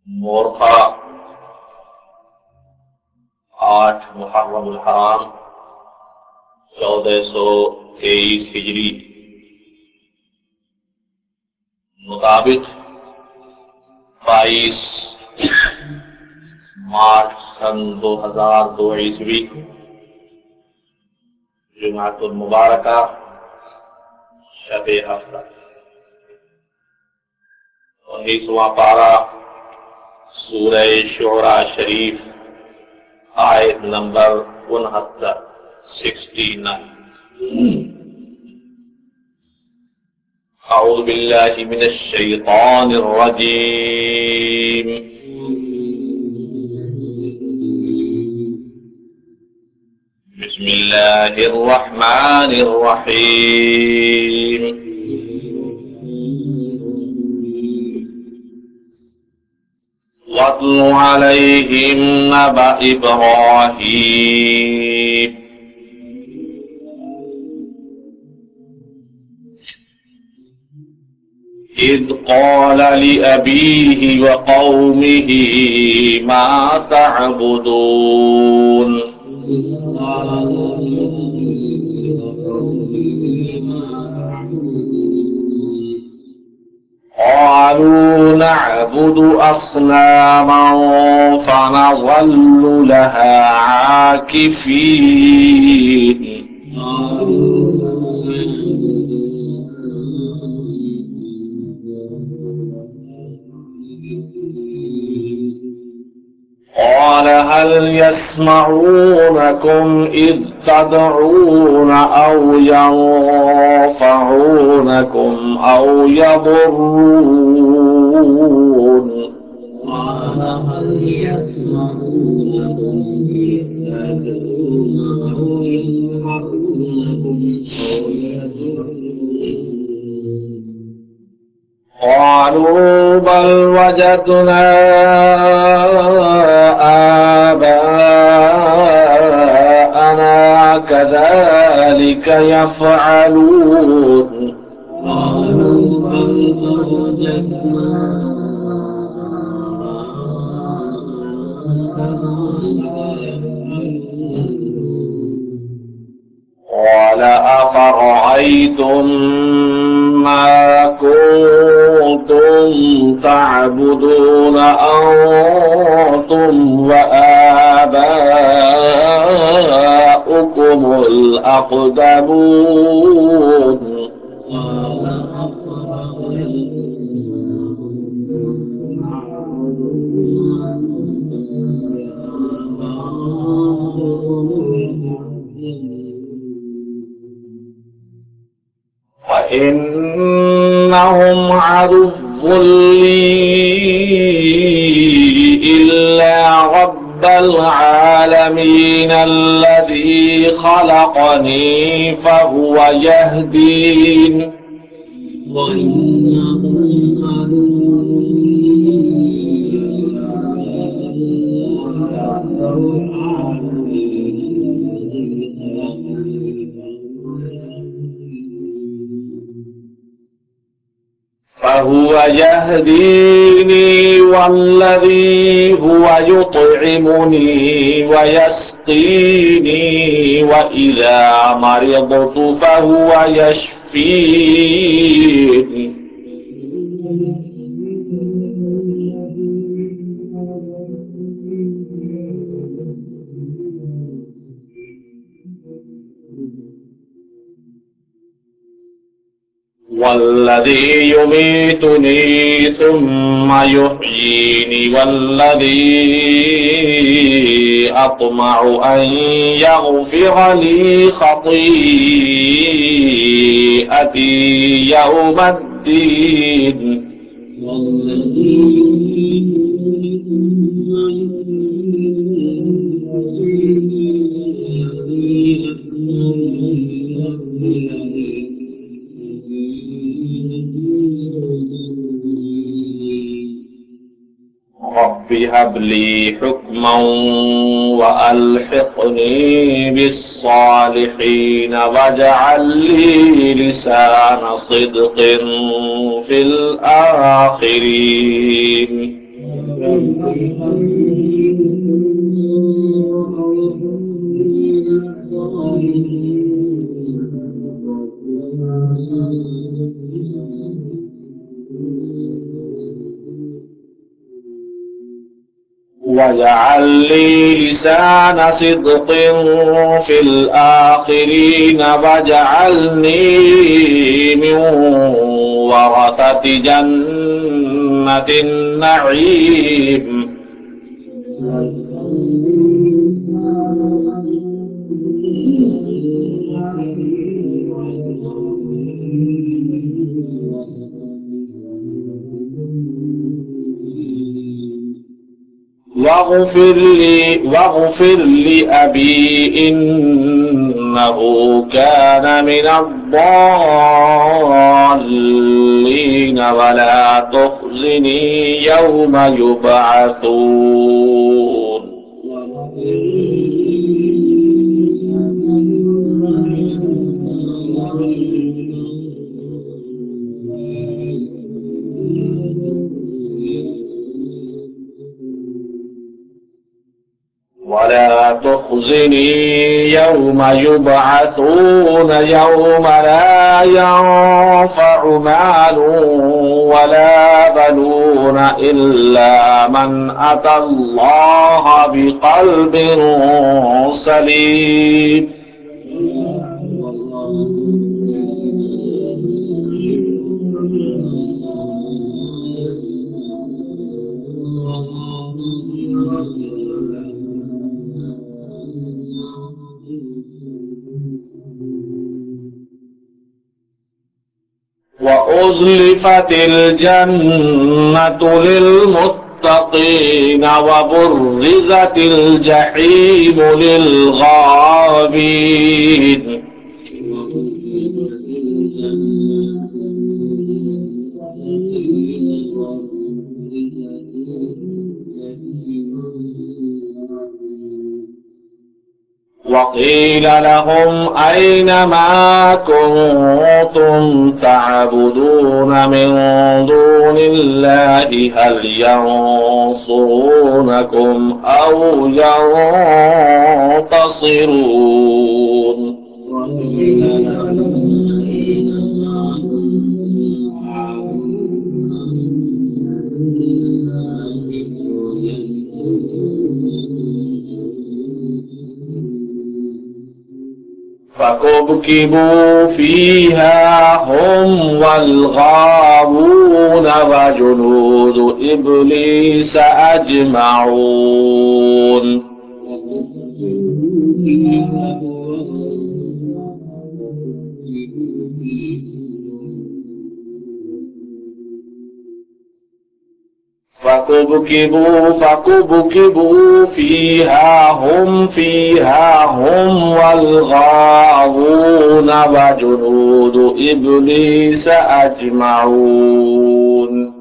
मोरखा 8 मुहर्रम उल हराम 1423 हिजरी मुताबिक 22 मार्च सन 2002 ईस्वी जुमातुल मुबारका शबे हफ्ता 19वां पारा सूरह शुरा शरीफ आयत नंबर 69। أعوذ بالله من الشيطان الرجيم بسم الله الرحمن الرحيم واتل عليهم نبأ إبراهيم إذ قال لأبيه وقومه ما تعبدون قالوا نعبد أصناما فنظل لها عاكفين قال هل يسمعونكم إذ تدعون أو ينفعونكم أو يضرون قال هل يسمعونكم إذ تدعون أو ينفعونكم أو يضرون قالوا بل وجدنا آباءنا كذلك يفعلون قالوا بل وجدنا قال أفرأيتم ما كنتم تعبدون أنتم وآباؤكم الأقدمون وإنهم عدو لي إلا رب العالمين الذي خلقني فهو يهدين وإنهم عدو فهو يهديني والذي هو يطعمني ويسقيني وإذا مرضت فهو يشفيني والذي يميتني ثم يحييني والذي أطمع أن يغفر لي خطيئتي يوم الدين رب هب لي حكما وألحقني بالصالحين واجعل لي لسان صدق في الآخرين واجعل لي لسان صدق في الآخرين واجعلني من ورثة جنة النعيم. واغفر لأبي إنه كان من الضالين ولا تخزني يوم يبعثون. ولا تخزني يوم يبعثون يوم لا ينفع مال ولا بنون إلا من أتى الله بقلب سليم. وأزلفت الجنة للمتقين وبرزت الجحيم للغابين. وقيل لهم أين ما كنتم تعبدون من دون الله هل ينصرونكم أو ينتصرون. فكبكبوا فيها هم والغاوون وجنود إبليس أجمعون. فكبكبوا فيها هم والغاوون وجنود إبليس أجمعون.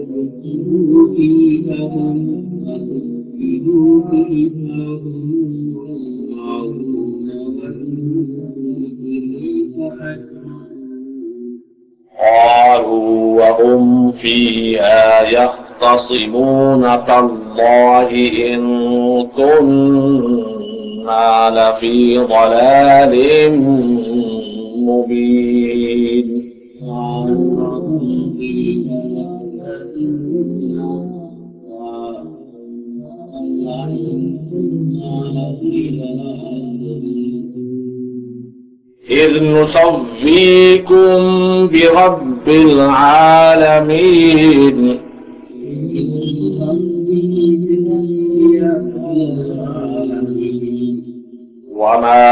قالوا وهم فيها يختصمون تالله إن كنا لفي ضلال مبين. إذ نصفيكم برب العالمين. وما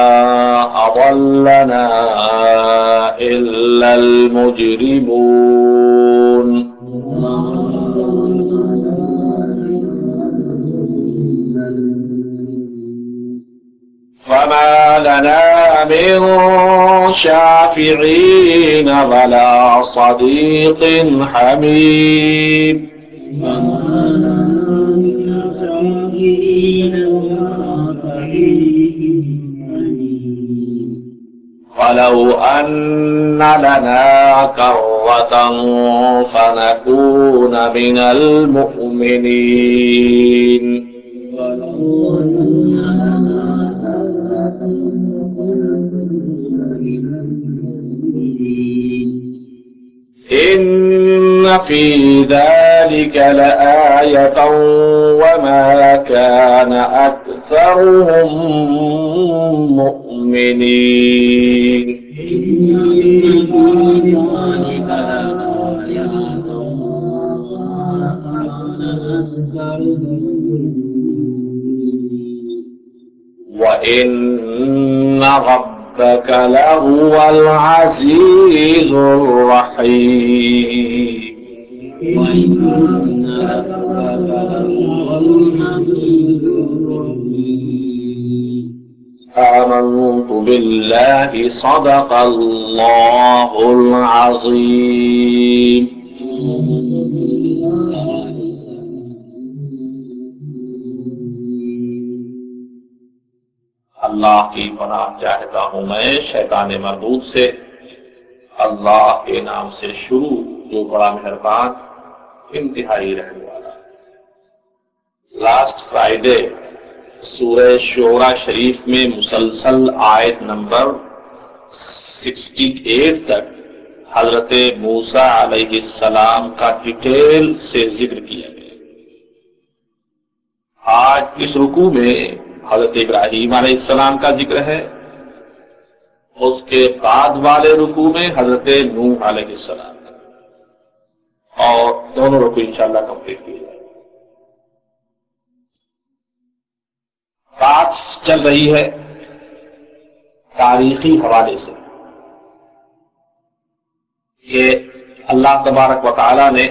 أضلنا إلا المجرمون. فما لنا من شافعين ولا صديق حميم. لو أن لنا كرة فنكون من المؤمنين إن في ذلك لآية وما كان أكثرهم مؤمنين وإن ربك لهو العزيز الرحيم آمنت بالله صدق الله العظيم اللہ کی پناہ چاہتا ہوں میں شیطان مردود سے، اللہ کے نام سے شروع جو بڑا مہربان انتہائی رحم والا۔ لاسٹ فرائیڈے سورہ شعراء شریف میں مسلسل آیت نمبر 68 تک حضرت موسیٰ علیہ السلام کا ڈیٹیل سے ذکر کیا گیا۔ آج اس رکوع میں حضرت ابراہیم علیہ السلام کا ذکر ہے، اس کے بعد والے رکوع میں حضرت نوح علیہ السلام کا، اور دونوں رکوع انشاءاللہ کمپلیٹ کیے جائیں۔ بات چل رہی ہے تاریخی حوالے سے کہ اللہ تبارک و تعالی نے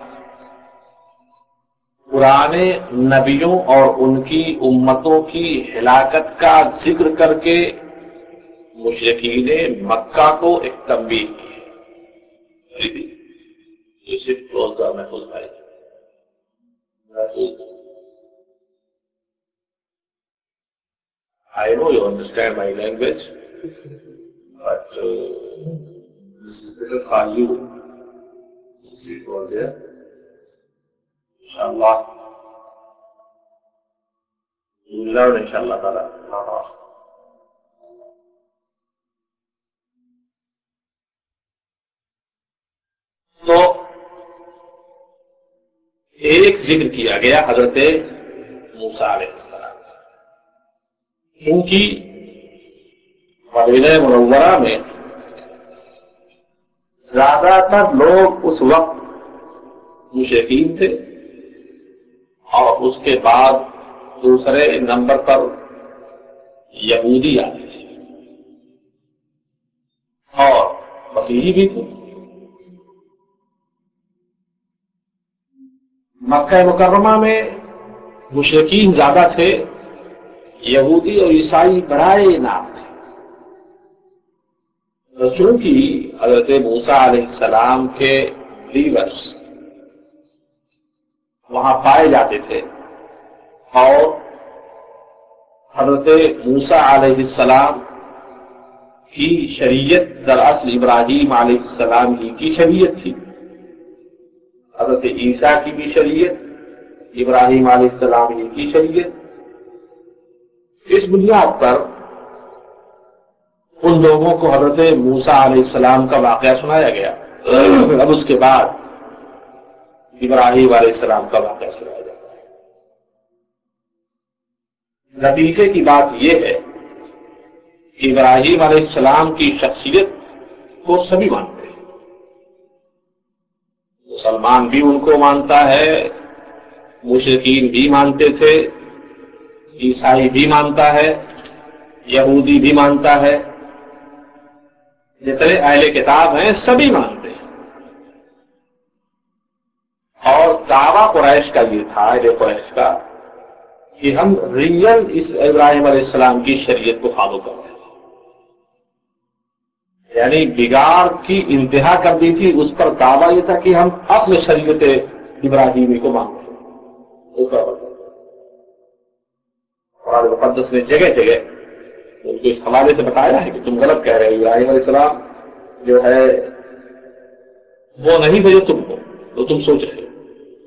پرانے نبیوں اور ان کی امتوں کی ہلاکت کا ذکر کر کے مشرکین مکہ کو ایک تنبیہ کی ہے۔ محفوظ بھائی I know you understand my language, but this is better for you. This is all there. Inshallah. You will learn inshallah ta'ala. تو ایک ذکر کیا گیا حضرت موسیٰ علیہ السلام، ان کی مدینہ منورہ میں زیادہ تر لوگ اس وقت مشرکین تھے، اور اس کے بعد دوسرے نمبر پر یہودی آتے تھے اور مسیحی بھی تھے۔ مکہ مکرمہ میں مشرکین زیادہ تھے، یہودی اور عیسائی برائے نام تھے۔ چونکہ حضرت موسیٰ علیہ السلام کے بلیورز وہاں پائے جاتے تھے، اور حضرت موسیٰ علیہ السلام کی شریعت دراصل ابراہیم علیہ السلام ہی کی شریعت تھی، حضرت عیسیٰ کی بھی شریعت ابراہیم علیہ السلام ہی کی شریعت۔ اس بنیاد پر ان لوگوں کو حضرت موسیٰ علیہ السلام کا واقعہ سنایا گیا، اب اس کے بعد ابراہیم علیہ السلام کا واقعہ سنایا جاتا ہے۔ نتیجے کی بات یہ ہے کہ ابراہیم علیہ السلام کی شخصیت کو سبھی مانتے ہیں، مسلمان بھی ان کو مانتا ہے، مشرکین بھی مانتے تھے، عیسائی بھی مانتا ہے، یہودی بھی مانتا ہے، جتنے اہل کتاب ہیں سبھی مانتے ہیں۔ اور دعویٰ قریش کا یہ تھا، اہل قریش کا، کہ ہم ریئل اس ابراہیم علیہ السلام کی شریعت کو فالو کر رہے ہیں، یعنی بگاڑ کی انتہا کر دی تھی۔ اس پر دعویٰ یہ تھا کہ ہم اصل شریعت ابراہیمی کو مانتے ہیں۔ قرآن مقدس نے جگہ جگہ ان کو اس حوالے سے بتایا ہے کہ تم غلط کہہ رہے ہو، ابراہیم علیہ السلام جو ہے وہ نہیں تھے جو تم ہو، تو تم سوچ رہے ہو۔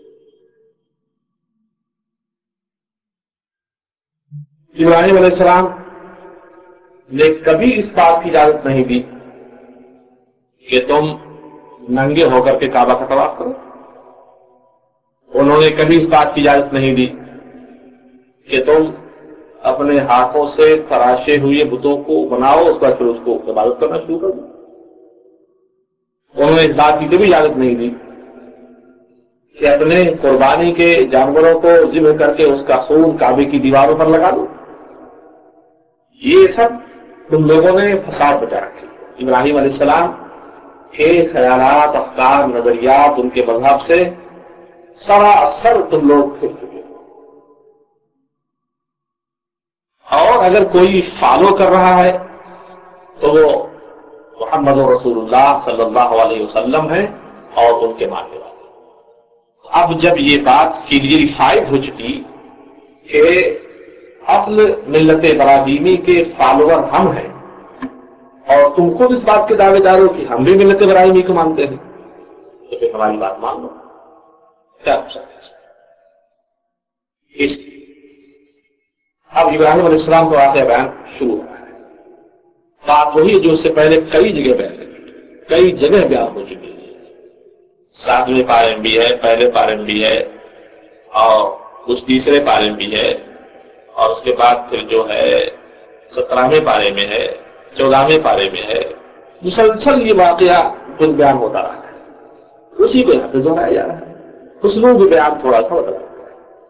ابراہیم علیہ السلام نے کبھی اس بات کی اجازت نہیں دی کہ تم ننگے ہو کر کے کعبہ کا طواف کرو، انہوں نے کبھی اس بات کی اجازت نہیں دی کہ تم اپنے ہاتھوں سے تراشے ہوئے بتوں کو بناؤ، اس پر پھر اس کو عبادت کرنا شروع کر دو۔ انہوں نے اس بات کی کبھی اجازت نہیں دی کہ اپنے قربانی کے جانوروں کو ذبح کر کے اس کا خون کعبے کی دیواروں پر لگا دو۔ یہ سب تم لوگوں نے فساد بچا رکھی ہے۔ ابراہیم علیہ السلام کے خیالات، افکار، نظریات، ان کے مذہب سے سراسر تم لوگ پھر چکے ہو، اور اگر کوئی فالو کر رہا ہے تو وہ محمد رسول اللہ صلی اللہ علیہ وسلم ہے اور ان کے ماننے والے۔ اب جب یہ بات کلیئریفائڈ ہو چکی کہ اصل ملت ابراہیمی کے فالوور ہم ہیں، اور تم خود اس بات کے دعوے دار ہو کہ ہم بھی ملت ابراہیمی کو مانتے ہیں، تو پھر ہماری بات مان لو، کیا ہو سکتا ہے اس لیے اب ابراہیم علیہ السلام کا واقعہ بیان شروع ہو رہا ہے۔ بات وہی ہے جو اس سے پہلے کئی جگہ بیان کی، کئی جگہ بیان ہو چکی ہے، 7ویں پارے میں بھی ہے، پہلے پارے میں بھی ہے، اور اس تیسرے پارے میں بھی ہے، اور اس کے بعد پھر جو ہے 17ویں پارے میں ہے، 14ویں پارے میں ہے۔ مسلسل یہ واقعہ خود بیان ہوتا رہا ہے، اسی کو یہاں پہ دہرایا جا رہا ہے، اسلوب بیان تھوڑا سا بدلا ہوا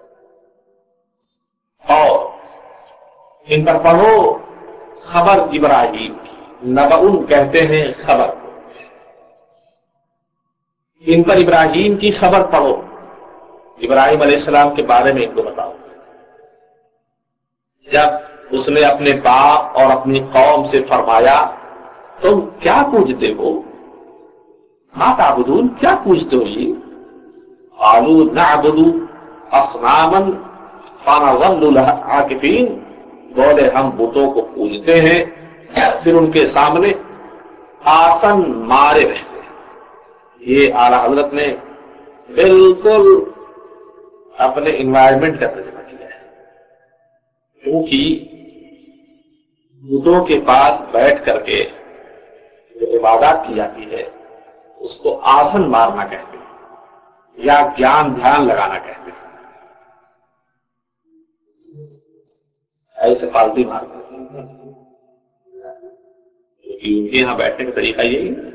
ہے۔ اور ان پر پڑھو خبر ابراہیم کی، نبأ کہتے ہیں خبر کو، ان پر ابراہیم کی خبر پڑھو، ابراہیم علیہ السلام کے بارے میں ان کو بتاؤ، جب اس نے اپنے باپ اور اپنی قوم سے فرمایا تم کیا پوجتے ہو، ما تعبدون، کیا پوجتے ہو یہ؟ قالوا نعبد اصناما فنظل لها عاکفین، بولے ہم بتوں کو پوجتے ہیں پھر ان کے سامنے آسن مارے رہتے ہیں۔ یہ اعلیٰ حضرت نے بالکل اپنے انوائرمنٹ کا ترجمہ کیا ہے، کیونکہ بتوں کے پاس بیٹھ کر کے جو عبادات کی جاتی ہے اس کو آسن مارنا کہتے ہیں یا گیان دھیان لگانا کہتے ہیں، ایسے فالتو مارتے ہیں، کیونکہ ان کے یہاں بیٹھنے کا طریقہ یہی ہے،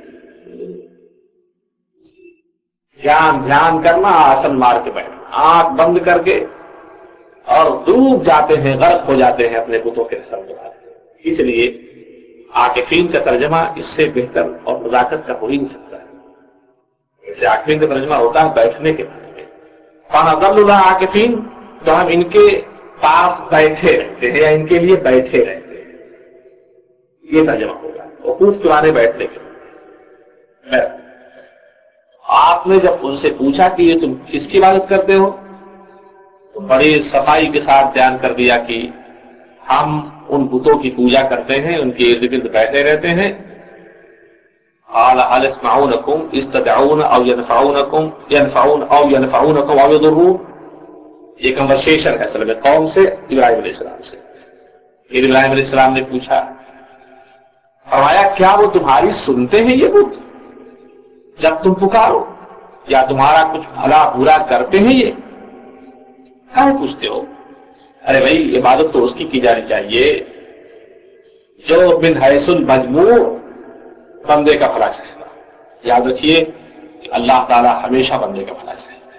گیان دھیان کرنا، آسن مار کے بیٹھنا، آنکھ بند کر کے، اور ڈوب جاتے ہیں، غرق ہو جاتے ہیں اپنے بتوں کے سمجھا سے۔ اس لیے عاکفین کا ترجمہ اس سے بہتر اور نزاکت کا ہو ہی نہیں سکتا ہے۔ جیسے عاکفین کا ترجمہ ہوتا ہے بیٹھنے کے معنی میں، فنظل لها عاکفین، تو ہم ان کے پاس بیٹھے رہتے ہیں یا ان کے لیے بیٹھے رہتے ہیں، یہ ترجمہ ہوگا، وقوف کے معنی بیٹھنے کے معنی۔ آپ نے جب ان سے پوچھا کہ یہ تم کس کی عبادت کرتے ہو، تو بڑی صفائی کے ساتھ بیان کر دیا کہ ہم ان بتوں کی پوجا کرتے ہیں، ان کے ارد گرد بیٹھے رہتے ہیں۔ قال هل يسمعونكم إذ تدعون أو ينفعونكم أو يضرون، یہ کنورسیشن ہے اصل میں قوم سے ابراہیم علیہ السلام سے۔ پھر ابراہیم علیہ السلام نے پوچھا، فرمایا کیا وہ تمہاری سنتے ہیں یہ بت جب تم پکارو، یا تمہارا کچھ بھلا برا کرتے ہیں یہ؟ کیا پوچھتے ہو؟ ارے بھائی عبادت تو اس کی جانی چاہیے جو من حیث المجموع بندے کا بھلا چاہتا ہے۔ یاد رکھیے کہ اللہ تعالی ہمیشہ بندے کا بھلا چاہتا ہے،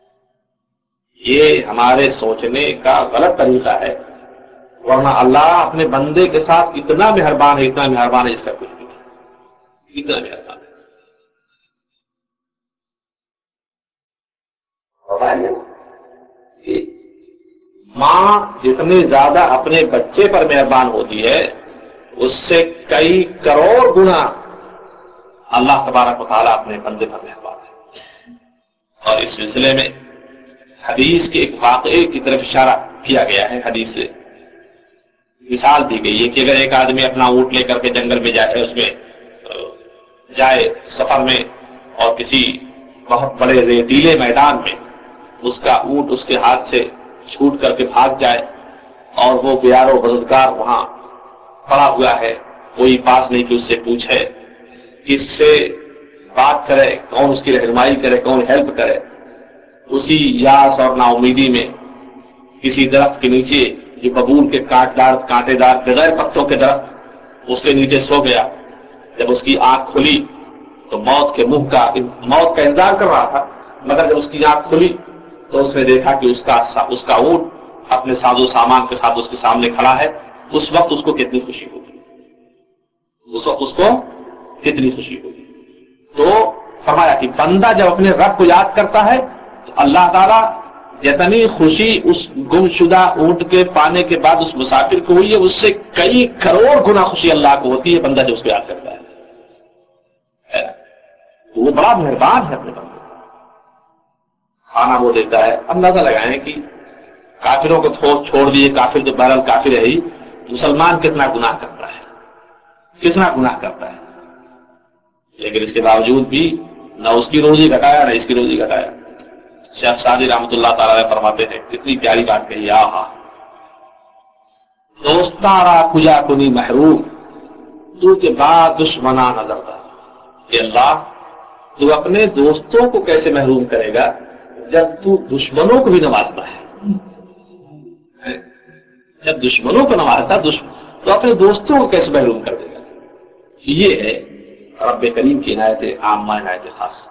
یہ ہمارے سوچنے کا غلط طریقہ ہے، ورنہ اللہ اپنے بندے کے ساتھ اتنا مہربان ہے، اتنا مہربان ہے اس کا کچھ بھی نہیں، اتنا مہربان ہے۔ ماں جتنے زیادہ اپنے بچے پر مہربان ہوتی ہے اس سے کئی کروڑ گنا اللہ تبارک و تعالیٰ اپنے بندے پر مہربان ہے۔ اور اس سلسلے میں حدیث کے ایک واقعے کی طرف اشارہ کیا گیا ہے، حدیث سے مثال دی گئی ہے کہ اگر ایک آدمی اپنا اونٹ لے کر کے جنگل میں جائے، اس میں جائے سفر میں، اور کسی بہت بڑے ریتیلے میدان میں اس کا اونٹ اس کے ہاتھ سے چھوٹ کر کے بھاگ جائے، اور وہ بیار و بددگار وہاں پڑا ہوا ہے، کوئی پاس نہیں کہ اس سے پوچھے، کس سے بات کرے، کون اس کی رہنمائی کرے، کون ہیلپ کرے، اسی یاس اور نا امیدی میں کسی درخت کے نیچے جو ببول کے کانٹے دار بغیر پتوں کے درخت، اس کے نیچے سو گیا۔ جب اس کی آنکھ کھلی تو موت کا انتظار کر رہا تھا، مگر جب اس کی آنکھ کھلی تو اس نے دیکھا کہ اس کا اونٹ اپنے ساز و سامان کے ساتھ اس کے سامنے کھڑا ہے۔ اس وقت اس کو کتنی خوشی ہوگی، اس وقت اس کو کتنی خوشی ہوگی۔ تو فرمایا کہ بندہ جب اپنے رب کو یاد کرتا ہے تو اللہ تعالیٰ جتنی خوشی اس گمشدہ اونٹ کے پانے کے بعد اس مسافر کو ہوئی ہے، اس سے کئی کروڑ گنا خوشی اللہ کو ہوتی ہے بندہ جو اس کو یاد کرتا ہے۔ وہ بڑا مہربان ہے اپنے بندے کا، کھانا وہ دیتا ہے۔ اندازہ لگائیں کہ کافروں کو چھوڑ دیے، کافر تو بہرحال کافر ہے ہی، مسلمان کتنا گناہ کرتا ہے، کتنا گناہ کرتا ہے، لیکن اس کے باوجود بھی نہ اس کی روزی گھٹایا نہ اس کی روزی گھٹایا۔ شیخ سعدی رحمۃ اللہ تعالی فرماتے ہیں، کتنی پیاری بات کہی، آہا دوستارا کجا کنی محروم تو کے بعد دشمنا نظر دا۔ کہ اللہ تو اپنے دوستوں کو کیسے محروم کرے گا جب تو دشمنوں کو بھی نوازتا ہے؟ جب دشمنوں کو نوازتا تو اپنے دوستوں کو کیسے محروم کر دے گا؟ یہ ہے رب کریم کی عنایت عامہ، عنایت خاصہ۔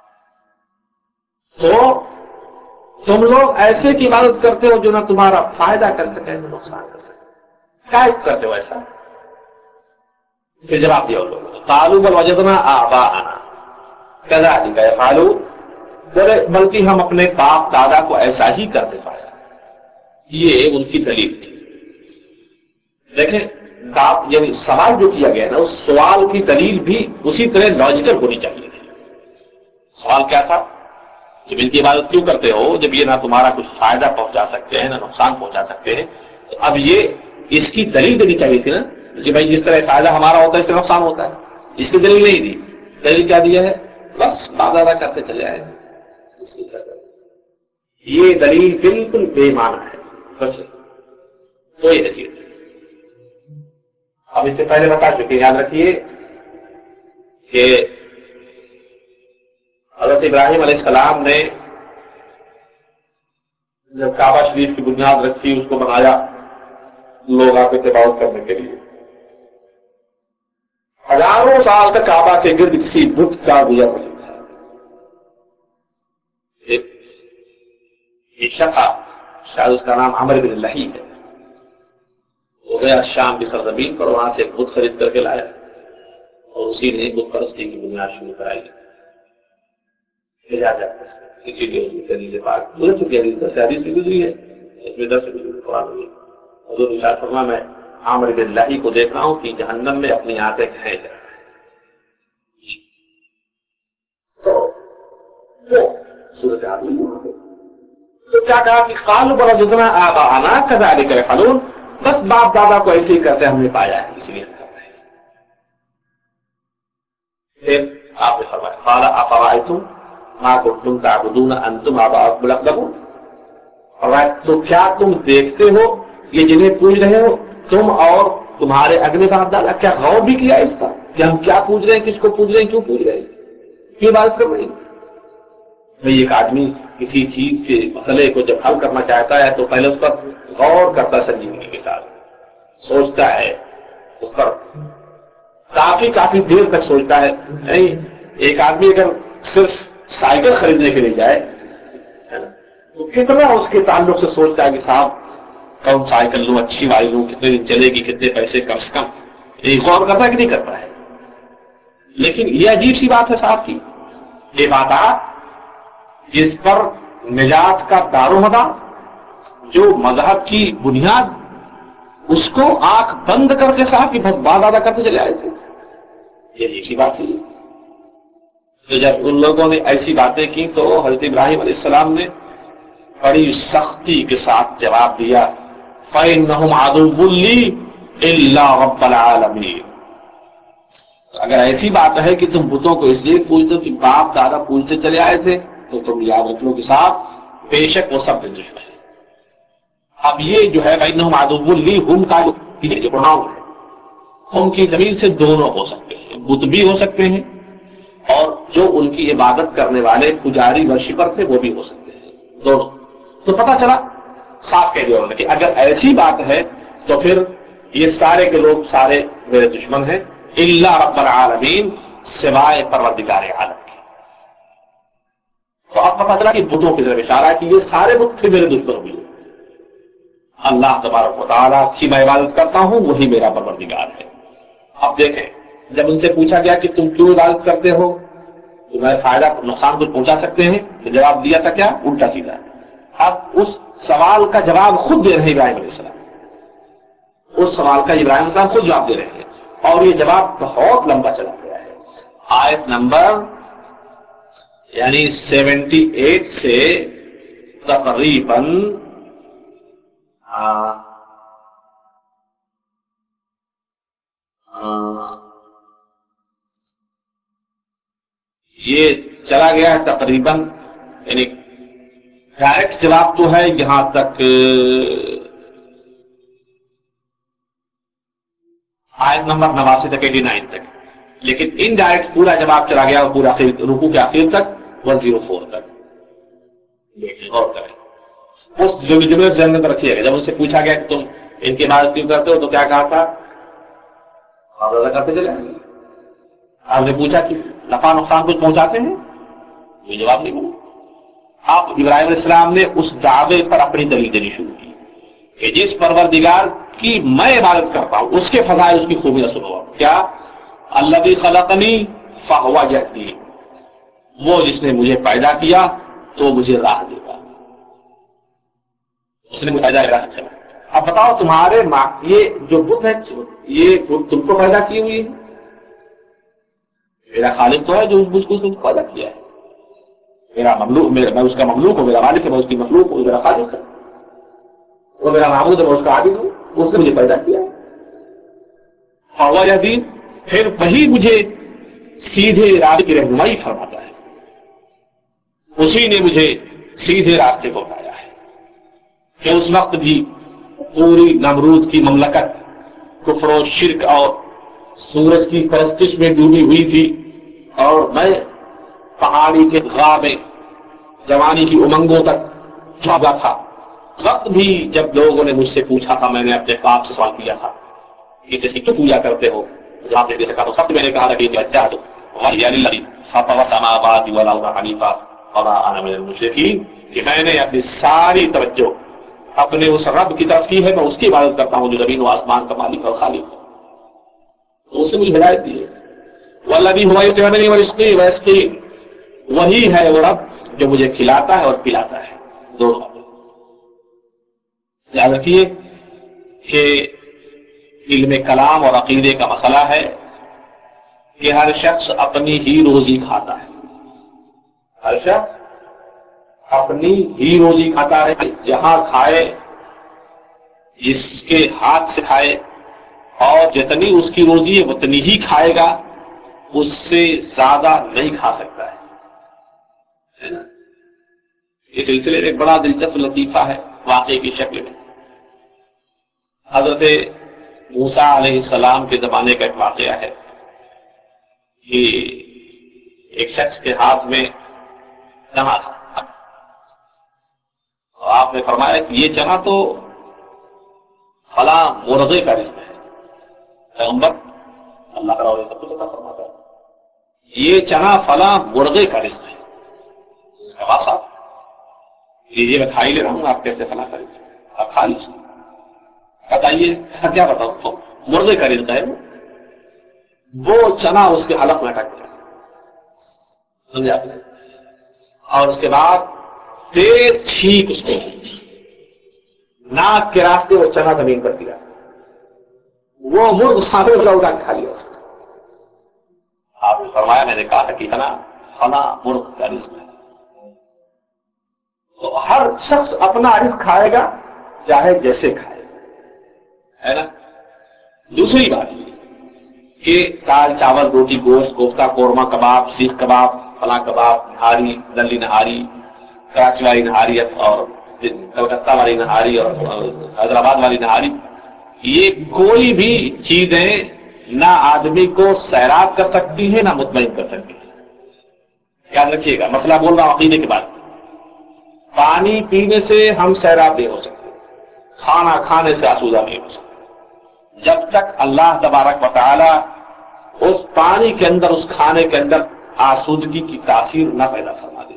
تو تم لوگ ایسے کی عبادت کرتے ہو جو نہ تمہارا فائدہ کر سکے نہ نقصان کر سکے۔ کیا کرتے ہو ایسا؟ پھر جواب دیا ان لوگوں نے، قالوا بل وجدنا آباءنا کذالک یفعلون، بلکہ ہم اپنے باپ دادا کو ایسا ہی کرتے پایا۔ یہ ان کی دلیل تھی۔ دیکھیں یعنی سوال جو کیا گیا نا، اس سوال کی دلیل بھی اسی طرح لاجیکل ہونی چاہیے تھی۔ سوال کیا تھا؟ جب ان کی عبادت کیوں کرتے ہو جب یہ نہ تمہارا کچھ فائدہ پہنچا سکتے ہیں نہ نقصان پہنچا سکتے ہیں؟ تو اب یہ اس کی دلیل دینی چاہیے تھی نا کہ بھائی جس طرح فائدہ ہمارا ہوتا ہے اس طرح نقصان ہوتا ہے۔ اس کی دلیل نہیں دی، دلیل کیا دیا ہے؟ بس باپ دادا کرتے چلے آئے۔ یہ دلیل بالکل بے معنی ہے، بس کوئی حیثیت نہیں۔ اب اس سے پہلے بتا چکے، یاد رکھیے کہ حضرت ابراہیم علیہ السلام نے جب کعبہ شریف کی بنیاد رکھی، اس کو بنایا لوگ آتے تھے عبادت کرنے کے لیے، ہزاروں سال تک کعبہ کے گرد کسی بت کا گزر نہیں تھا۔ ایک شخص، شاید اس کا نام عمر بن لہی ہے، وہ گیا شام کی سرزمین پر، وہاں سے ایک بت خرید کر کے لایا اور اسی نے بت پرستی کی بنیاد شروع کرائی۔ اسی لیے حدیث پاک گزر چکی ہے، حدیث بھی گزری ہے، اس میں 10 قرآن ہوئی۔ حضور نے ارشاد فرمایا، میں عامر بن لہی کو دیکھ رہا ہوں کہ جہنم میں اپنی آنکھیں کھینچ رہا ہے۔ تو کیا کہا کہ قالوا بل وجدنا آباءنا كذلك يفعلون، بس باپ دادا کو ایسے ہی کرتے ہم نے پایا ہے اس لیے ہم کر رہے ہیں۔ پھر آپ نے فرمایا قال افرأيتم ما كنتم تعبدون انتم وآباؤكم الاقدمون، تو کیا تم دیکھتے ہو یہ جنہیں پوج رہے ہو تم اور تمہارے اگلے باپ دادا، کیا غور بھی کیا اس کا کہ ہم کیا پوج رہے ہیں، کس کو پوج رہے ہیں، کیوں پوج رہے ہیں، کیوں بات کر رہے ہیں؟ بھئی ایک آدمی کسی چیز کے مسئلے کو جب حل کرنا چاہتا ہے تو پہلے اس پر غور کرتا، سنجیدگی کے ساتھ سوچتا ہے، اس پر کافی دیر تک سوچتا ہے۔ نہیں، ایک آدمی اگر صرف سائیکل خریدنے کے لیے جائے تو کتنا اس کے تعلق سے سوچتا ہے کہ صاحب کون سائیکل لوں، اچھی والی لوں، کتنے دن چلے گی، کتنے پیسے کم سے کم، یہ غور کرتا ہے کہ نہیں کرتا ہے؟ لیکن یہ عجیب سی بات ہے صاحب کی، یہ بات جس پر نجات کا دارومدار، جو مذہب کی بنیاد، اس کو آنکھ بند کر کے صاحب کی بہت باپ دادا کرتے چلے آئے تھے، یہ عجیب سی بات تھی۔ تو جب ان لوگوں نے ایسی باتیں کی تو حضرت ابراہیم علیہ السلام نے بڑی سختی کے ساتھ جواب دیا، فَإِنَّهُمْ عَدُوٌّ لِّي الا رب العالمین. اگر ایسی بات ہے کہ تم بتوں کو اس لیے پوجتے ہو کہ باپ دادا پوجتے چلے آئے تھے تو تم یاد رکھ لو کہ صاحب بے شک وہ سب دشمن ہے. اب یہ جو ہے بینہم عدو لی، ہم کا جو پروناؤن ہے ان کی زمین سے دونوں ہو سکتے ہیں، بت بھی ہو سکتے ہیں اور جو ان کی عبادت کرنے والے پجاری ورشپر تھے وہ بھی ہو سکتے ہیں، دونوں. تو پتہ چلا صاف کہہ دیا انہوں نے کہ اگر ایسی بات ہے تو پھر یہ سارے کے لوگ سارے میرے دشمن ہیں، الا رب العالمین، سوائے پروردگار عالم کے. تو اب پتہ چلا کہ بتوں کی طرف اشارہ ہے کہ یہ سارے بت پھر میرے دشمن ہوئے. اللہ تبارک و تعالیٰ کی میں عبادت کرتا ہوں، وہی میرا پروردگار ہے. اب دیکھیں جب ان سے پوچھا گیا کہ تم کیوں عبادت کرتے ہو، تمہیں فائدہ نقصان کچھ پہنچا سکتے ہیں، تو جواب دیا تھا کیا؟ الٹا سیدھا. اب اس سوال کا جواب خود دے رہے ہیں ابراہیم علیہ السلام. اس سوال کا ابراہیم علیہ السلام خود جواب دے رہے ہیں اور یہ جواب بہت لمبا چلا گیا ہے. آیت نمبر یعنی 78 سے تقریباً یہ چلا گیا ہے تقریباً، یعنی ڈائریکٹ جواب تو ہے یہاں تک آیت نمبر 89 تک، 89 تک، لیکن ان ڈائریکٹ پورا جواب چلا گیا پورا رکوع کے آخر تک 104 تک. غور کریں اس جملے ذہن میں رکھیے گا. جب ان سے پوچھا گیا کہ تم ان کی عبادت کیوں کرتے ہو تو کیا کہا تھا؟ اور ادا کرتے چلے. آپ نے پوچھا کہ نفع نقصان کچھ پہنچاتے ہیں؟ یہ جواب نہیں ملا. آپ ابراہیم علیہ السلام نے اس دعوے پر اپنی دلیل دینی شروع کی کہ جس پروردگار کی میں عبادت کرتا ہوں اس کے فضائل، اس کی خوبیاں سنو. کیا؟ الذی خلقنی فہو یہدین، وہ جس نے مجھے پیدا کیا تو مجھے راہ دے گا. اس نے مجھے پیدا راہ چلا. اب بتاؤ تمہارے یہ جو بت ہے یہ بت تم کو پیدا کی ہوئی ہے؟ میرا خالق تو ہے جو اس بت کو پیدا کیا ہے. میرا مخلوق، میں اس کا مخلوق ہوں، میرا مالک ہے، میں اس کی مخلوق ہوں. میرا خالق ہے، وہ میرا معبود ہے، میں اس کا عابد ہوں. اس نے مجھے پیدا کیا ہے. فہو یہدین، پھر وہی مجھے سیدھے راہ کی رہنمائی فرماتا ہے. اسی نے مجھے سیدھے راستے کو بتایا ہے کہ اس وقت بھی پوری نمرود کی مملکت کفر و شرک اور سورج کی پرستش میں ڈوبی ہوئی تھی اور میں پہاڑی کے غار میں جوانی کی امنگوں تک جھانکا تھا. اس وقت بھی جب لوگوں نے مجھ سے پوچھا تھا، میں نے اپنے باپ سے سوال کیا تھا کہ جیسے کیوں پوجا کرتے ہو، جواب نہیں دے سکا. تو سب میں نے کہا تھا کہ کہ میں نے اپنی ساری توجہ اپنے اس رب کی طرف کی ہے، میں اس کی عبادت کرتا ہوں جو زمین و آسمان کا مالک اور خالق ہے. اس نے مجھے ہدایت دی ہے. والذی هو یطعمنی ویسقین، وہی ہے وہ رب جو مجھے کھلاتا ہے اور پلاتا ہے. دونوں یاد رکھیے کہ علم کلام اور عقیدے کا مسئلہ ہے کہ ہر شخص اپنی ہی روزی کھاتا ہے. ہر شخص اپنی ہی روزی کھاتا ہے. جہاں کھائے، جس کے ہاتھ سے کھائے، اور جتنی اس کی روزی ہے اتنی ہی کھائے گا، اس سے زیادہ نہیں کھا سکتا ہے. اس سلسلے میں ایک بڑا دلچسپ لطیفہ ہے واقعے کی شکل میں. حضرت موسیٰ علیہ السلام کے زمانے کا ایک واقعہ ہے کہ ایک شخص کے ہاتھ میں چنا تھا. آپ نے فرمایا کہ یہ چنا تو فلاں مرغے کا رزق ہے. پیغمبر اللہ تعالیٰ سب کچھ عطا فرماتا ہے. یہ چنا فلاں مرغے کا رزق ہے. صاحب لیجیے میں کھا ہی لے رہا ہوں، آپ کیسے فلاں کا رزق ہے؟ آپ کھا لیجیے. بتائیے کیا بتاؤ تو مرغے کا رزق ہے. وہ چنا اس کے حلق میں اٹک گیا. سمجھے آپ نے؟ اور اس کے بعد تیز چھینک اس کو ناک کے راستے وہ چنا زمین پر گرا. وہ مرغ سامنے والا اٹھا کھا لیا اس نے. آپ نے فرمایا میں نے کہا تھا کہ فنا مرغ کا رزق ہے. تو ہر شخص اپنا رزق کھائے گا چاہے جیسے کھائے، ہے نا. دوسری بات یہ کہ دال چاول روٹی گوشت کوفتہ قورمہ کباب سیخ کباب فلاں کباب نہاری دلی نہاری کراچی والی نہاری اور کلکتہ والی نہاری اور حیدرآباد والی نہاری، یہ کوئی بھی چیزیں نہ آدمی کو سیراب کر سکتی ہیں نہ مطمئن کر سکتی ہیں. یاد رکھیے گا، مسئلہ بول رہا ہوں عقیدے کے بعد. پانی پینے سے ہم سیراب نہیں ہو سکتے، کھانا کھانے سے آسودہ نہیں ہو سکتے جب تک اللہ تبارک و تعالی اس پانی کے اندر اس کھانے کے اندر آسودگی کی تاثیر نہ پیدا فرما دے.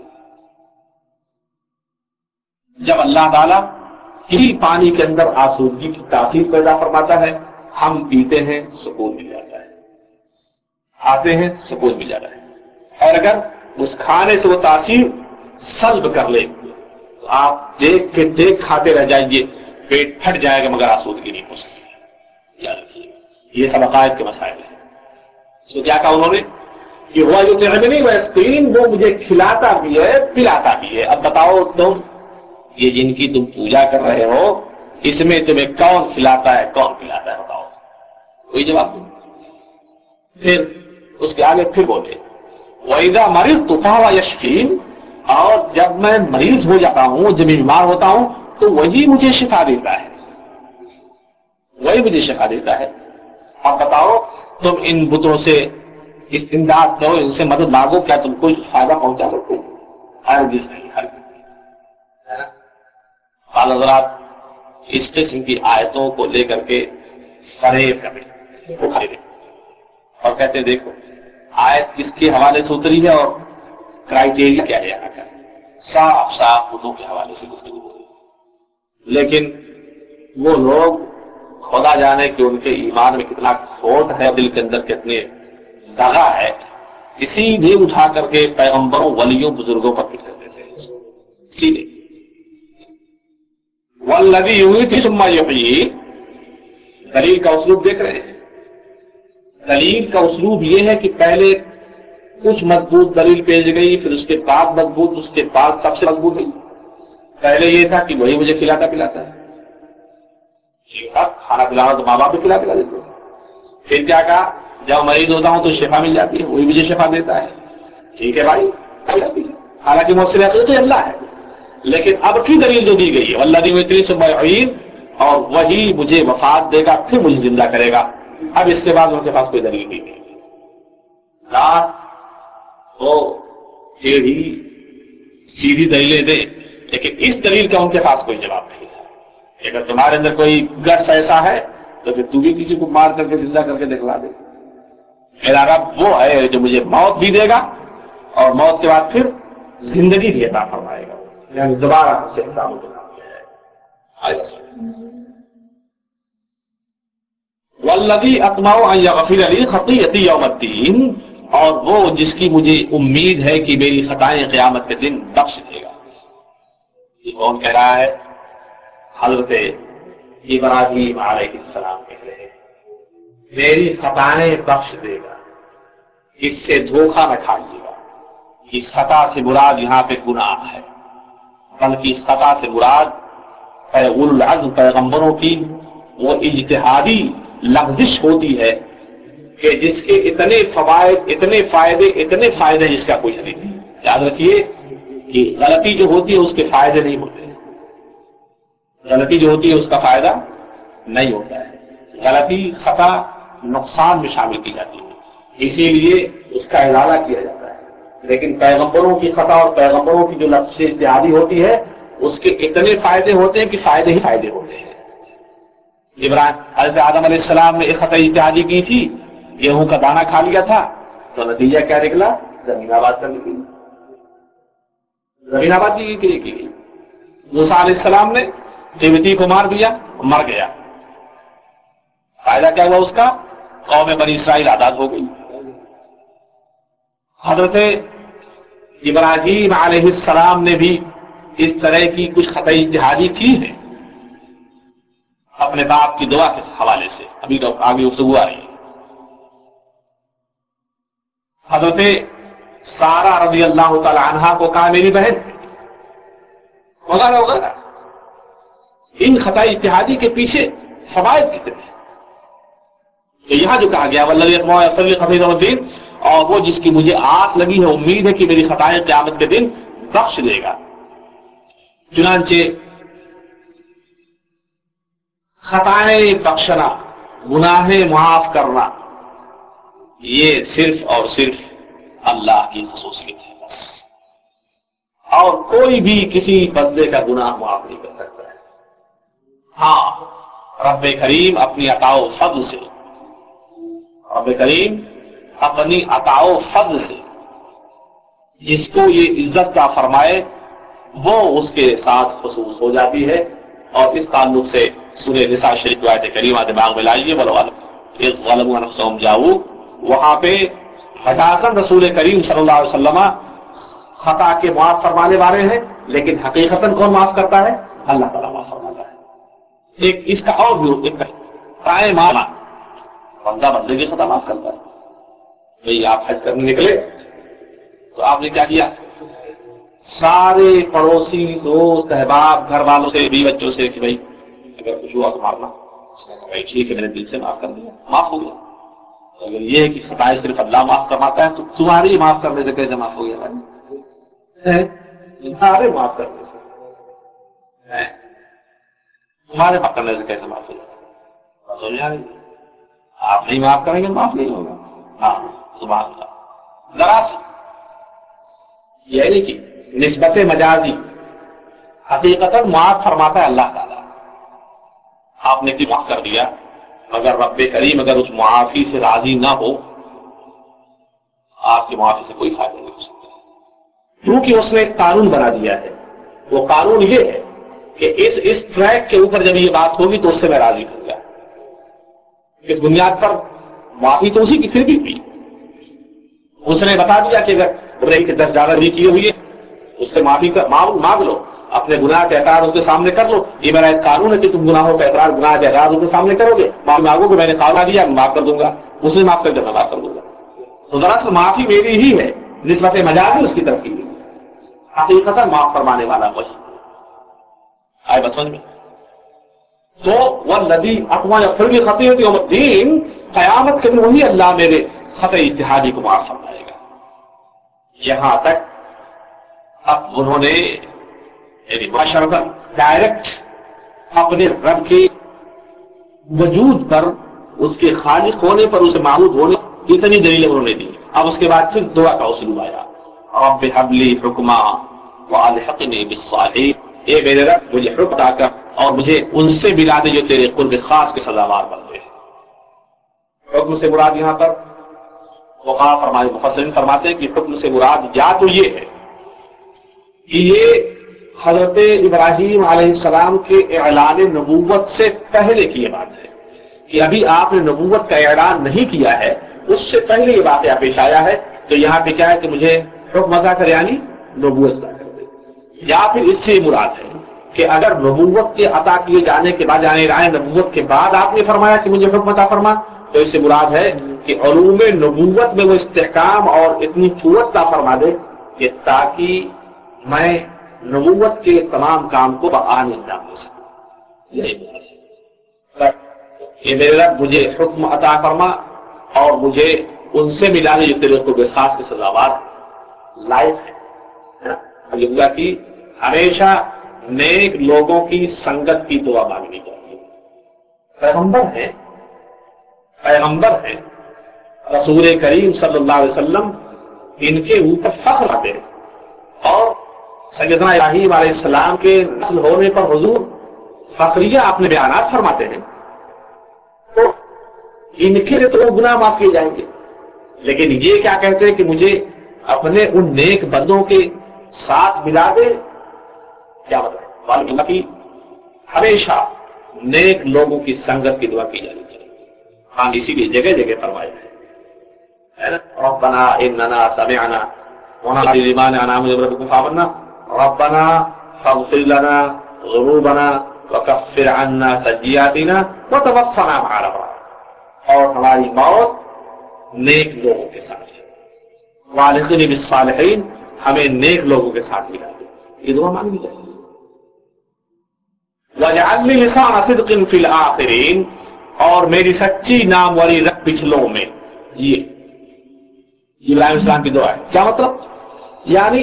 جب اللہ تعالیٰ کسی پانی کے اندر آسودگی کی تاثیر پیدا فرماتا ہے، ہم پیتے ہیں سکون مل جاتا ہے، کھاتے ہیں سکون مل جاتا ہے. اور اگر اس کھانے سے وہ تاثیر سلب کر لے تو آپ دیکھ کے دیکھ کھاتے رہ جائیے، پیٹ پھٹ جائے گا مگر آسودگی نہیں ہو سکتی. یاد رکھیے یہ سب عقائد کے مسائل ہیں. تو کیا کہا انہوں نے کہ ہوا جو تیرے ویسکرین وہ مجھے کھلاتا بھی ہے پلاتا بھی ہے. اب بتاؤ تم یہ جن کی تم پوجا کر رہے ہو اس میں تمہیں کون کھلاتا ہے کون پلاتا ہے؟ بتاؤ، کوئی جواب نہیں. پھر اس کے آگے پھر بولے وَإِذَا مَرِضْتُ فَهُوَ يَشْفِينِ، اور جب میں مریض ہو جاتا ہوں، جب میں بیمار ہوتا ہوں تو وہی مجھے شفا دیتا ہے، وہی مجھے شفا دیتا ہے. اب بتاؤ تم ان بتوں سے استمداد کرو، ان سے مدد مانگو، کیا تم کوئی فائدہ پہنچا سکتے ہیں؟ ہرگز نہیں، ہرگز نہیں. بعض حضرات اس قسم کی آیتوں کو لے کر کے فریب کرتے اور کہتے دیکھو آیت کس کے حوالے سے اتری ہے اور کرائیٹیریا کیا ہے یہاں کا. صاف صاف بتوں کے حوالے سے گفتگو ہو رہی ہے. لیکن وہ لوگ خدا جانے کہ ان کے ایمان میں کتنا کھوٹ ہے، دل کے اندر کتنے دغا ہے، اسی لیے اٹھا کر کے پیغمبروں ولیوں بزرگوں پر پٹ کرتے تھے. اسی لیے والذی یمیت ثم یحیی، دلیل کا اسلوب دیکھ رہے ہیں. دلیل کا اسلوب یہ ہے کہ پہلے کچھ مضبوط دلیل پیش گئی، پھر اس کے بعد مضبوط، اس کے بعد سب سے مضبوط گئی. پہلے یہ تھا کہ وہی مجھے کھلاتا پلاتا ہے، کھانا پلانا تو ماں باپ بھی کھلا پلا دیتے ہیں. پھر کیا کہا جب مریض ہوتا ہوں تو شفا مل جاتی ہے، وہی مجھے شفا دیتا ہے. ٹھیک ہے بھائی، حالانکہ مؤثر حقیقی اللہ ہے. لیکن اب کی دلیل جو دی گئی ہے والذی یمیت ثم یحیی، اور وہی مجھے وفات دے گا پھر مجھے زندہ کرے گا. اب اس کے بعد ان کے پاس کوئی دلیل نہیں ہے. رات وہ ٹیڑھی سیدھی دلیلیں دے لیکن اس دلیل کا ان کے پاس کوئی جواب نہیں ہے. اگر تمہارے اندر کوئی گرس ایسا ہے تو پھر تو بھی کسی کو مار کر کے زندہ کر کے دکھلا دے. میرا رب وہ ہے جو مجھے موت بھی دے گا اور موت کے بعد پھر زندگی بھی عطا فرمائے گا، یعنی دوبارہ ہم سے حساب و کتاب کیا جائے گا. والذی اطمع ان یغفر لی خطیئتی یوم الدین، اور وہ جس کی مجھے امید ہے کہ میری خطائیں قیامت کے دن بخش دے گا. یہ کون کہہ رہا ہے؟ حضرت ابراہیم علیہ السلام کہہ رہے ہیں میری خطائیں بخش دے گا، اس سے دھوکہ نہ کھائیے گا. یہ خطا سے مراد یہاں پہ گناہ ہے، بلکہ خطا سے مراد اولو العزم پیغمبروں کی وہ اجتہادی لغزش ہوتی ہے کہ جس کے اتنے فوائد اتنے فائدے جس کا کوئی حد نہیں. یاد رکھیے کہ غلطی جو ہوتی ہے اس کے فائدے نہیں ہوتے، غلطی جو ہوتی ہے اس کا فائدہ نہیں ہوتا ہے. غلطی خطا نقصان میں شامل کی جاتی ہے، اسی لیے اس کا ازالہ کیا جاتا ہے. لیکن پیغمبروں کی خطا اور پیغمبروں کی جو لفظ اجتہادی ہوتی ہے اس کے اتنے فائدے ہوتے ہیں کہ فائدے ہی فائدے ہوتے ہیں. حضرت آدم علیہ السلام نے ایک خطا اجتہادی کی تھی، گیہوں کا دانہ کھا لیا تھا تو نتیجہ کیا نکلا؟ زمین آباد کرنے کی، زمین آباد کے لیے کی گئی. موسیٰ علیہ السلام نے قبطی کو مار دیا، مر گیا، فائدہ کیا ہوا اس کا؟ قوم بنی اسرائیل آزاد ہو گئی. حضرت ابراہیم علیہ السلام نے بھی اس طرح کی کچھ خطا اجتہادی کی ہے اپنے باپ کی دعا کے حوالے سے، ابھی تو آگے گفتگو آ رہی ہے. حضرت سارہ رضی اللہ تعالی عنہا کو کہا میری بہن وغیرہ وغیرہ. ان خطا اجتہادی کے پیچھے فوائد کتنے ہیں. تو یہاں جو کہا گیا والذی یطمع یغفر لی خطیئۃ یوم الدین، اور وہ جس کی مجھے آس لگی ہے، امید ہے کہ میری خطائیں قیامت کے دن بخش دے گا۔ چنانچہ خطائیں بخشنا، گناہیں معاف کرنا، یہ صرف اور صرف اللہ کی خصوصیت ہے بس، اور کوئی بھی کسی بندے کا گناہ معاف نہیں کر سکتا ہے۔ ہاں، رب کریم اپنی عطا و فضل سے، رب کریم اپنی عطا و فضل سے جس کو یہ عزت کا فرمائے وہ اس کے ساتھ خصوص ہو جاتی ہے۔ اور اس تعلق سے سورہ نساء شریف کی آیت کریمہ دماغ میں لائیے، اذ ظلموا انفسهم جاؤ، وہاں پہ مجازاً رسول کریم صلی اللہ علیہ وسلم خطا کے معاف فرمانے والے ہیں، لیکن حقیقتاً کون معاف کرتا ہے؟ اللہ تعالیٰ معاف فرماتا ہے۔ ایک اس کا اور بھی ایک قائم مانا بندہ بندے کی خطا معاف کرتا ہے۔ بھئی آپ حج کرنے نکلے تو آپ نے کیا کیا؟ سارے پڑوسی، دوست، احباب، گھر والوں سے، بیوی بچوں سے کہ بھئی اگر کچھ ہوا تو معاف نہ، بھائی ٹھیک ہے میں نے دل سے معاف کر دیا، معاف ہو گیا۔ اگر یہ ہے کہ خطائیں صرف اللہ معاف کرواتا ہے تو تمہاری معاف کرنے سے کیسے معاف ہو گیا بھائی؟ تمہارے معاف کرنے سے، تمہارے معاف کرنے سے کیسے معاف ہو گیا؟ سمجھ آ رہی؟ آپ نہیں معاف کریں گے معاف نہیں ہوگا۔ ہاں سبحان اللہ۔ ذرا یعنی کہ نسبت مجازی، حقیقتاً معاف فرماتا ہے اللہ تعالیٰ۔ آپ نے معاف کر دیا، مگر رب کریم اگر اس معافی سے راضی نہ ہو، آپ کی معافی سے کوئی فائدہ نہیں ہو سکتا، کیونکہ اس نے ایک قانون بنا دیا ہے۔ وہ قانون یہ ہے کہ اس ٹریک کے اوپر جب یہ بات ہوگی تو اس سے میں راضی ہوں گا۔ اس بنیاد پر معافی تو اسی کی پھر بھی ہوئی، اس نے بتا دیا کہ اگر برے کے 10 زیادہ بھی کیے ہوئی ہے اس سے معافی مانگ لو، اپنے گناہ کا اقرار اس کے سامنے کر لو۔ یہ میرا ایک قانون ہے کہ تم گناہوں کا اقرار، گناہ کا اقرار اس کے سامنے کرو گے، معافی مانگو کہ میں نے قانون دیا، میں معاف کر دوں گا، اسے معاف کر کے میں معاف کر دوں گا۔ تو دراصل معافی میری ہی ہے، نسبت مجازی اس کی طرف کی، حقیقتاً معاف فرمانے والا وہی آئے بات سمجھ میں۔ تو والذی یطمع یغفر لی خطیئۃ یوم الدین، قیامت کے دن وہی اللہ میرے خطۂ اجتہادی کو معاف فرمائے گا۔ یہاں تک اب انہوں نے یعنی معاشرتاً ڈائریکٹ اپنے رب کے وجود پر، اس کے خالق ہونے پر، اسے معبود ہونے، اتنی دلیلیں انہوں نے دی۔ اب اس کے بعد پھر دعا کا اسلوب آیا، رب ہب لی حکما والحقنی بالصالحین، اے میرے رب مجھے حکم عطا کر اور مجھے ان سے ملا دے جو تیرے قرب خاص کے سزاوار بندے ہیں۔ حکم سے مراد یہاں پر فقہاء فرمائے، مفسرین فرماتے ہیں کہ حکم سے مراد یا تو یہ ہے کہ یہ حضرت ابراہیم علیہ السلام کے اعلان نبوت سے پہلے کی یہ بات ہے، کہ ابھی آپ نے نبوت کا اعلان نہیں کیا ہے، اس سے پہلے یہ واقعہ پیش آیا ہے، تو یہاں پہ کیا ہے کہ مجھے حکم عطا کر، یعنی نبوت عطا کر دے۔ یا پھر اس سے مراد ہے کہ اگر نبوت کے عطا کیے جانے کے بعد، یعنی رائے نبوت کے بعد آپ نے فرمایا کہ مجھے حکم عطا فرما، تو اس سے مراد ہے کہ علوم نبوت میں وہ استحکام اور اتنی قوت عطا فرما دے کہ تاکہ میں نبوت کے تمام کام کو بآن انجام دے سکوں۔ یہی مراد ہے کہ میرے رب مجھے حکم عطا فرما اور مجھے ان سے ملا دے جو تیرے قرب خاص کے سزاوار لائق ہے۔ اللہ کی ہمیشہ نیک لوگوں کی سنگت کی دعا مانگنی چاہیے۔ پیغمبر ہیں رسول کریم صلی اللہ علیہ وسلم، ان کے اوپر فخر آتے ہیں، اور سیدنا ابراہیم علیہ السلام کے نسل ہونے پر حضور فخریہ اپنے بیانات فرماتے ہیں، تو ان کے سے تو گناہ معاف کیے جائیں گے، لیکن یہ کیا کہتے ہیں کہ مجھے اپنے ان نیک بندوں کے ساتھ ملا دے، کیا مطلب کی ہمیشہ نیک لوگوں کی سنگت کی دعا کی جانی چاہیے۔ ہاں اسی لیے جگہ جگہ فرمایا ہے ربنا اننا سمعنا ونادي لمن آمن بربكم فآمنا ربنا فاغفر لنا ذنوبنا وكفر عنا سيئاتنا وتوفنا مع الأبرار، اور ہماری موت نیک لوگوں کے ساتھ ہے، والحقنی بالصالحین، ہمیں نیک لوگوں کے ساتھ ملا دے، یہ دعا مانگنی چاہیے۔ وَاجْعَلْنِي لِسَانَ صِدْقٍ فِي الْآخِرِينَ، اور میری سچی ناموری رکھ پچھلوں میں. یہ ابراہیم السلام کی دعا ہے. کیا مطلب؟ یعنی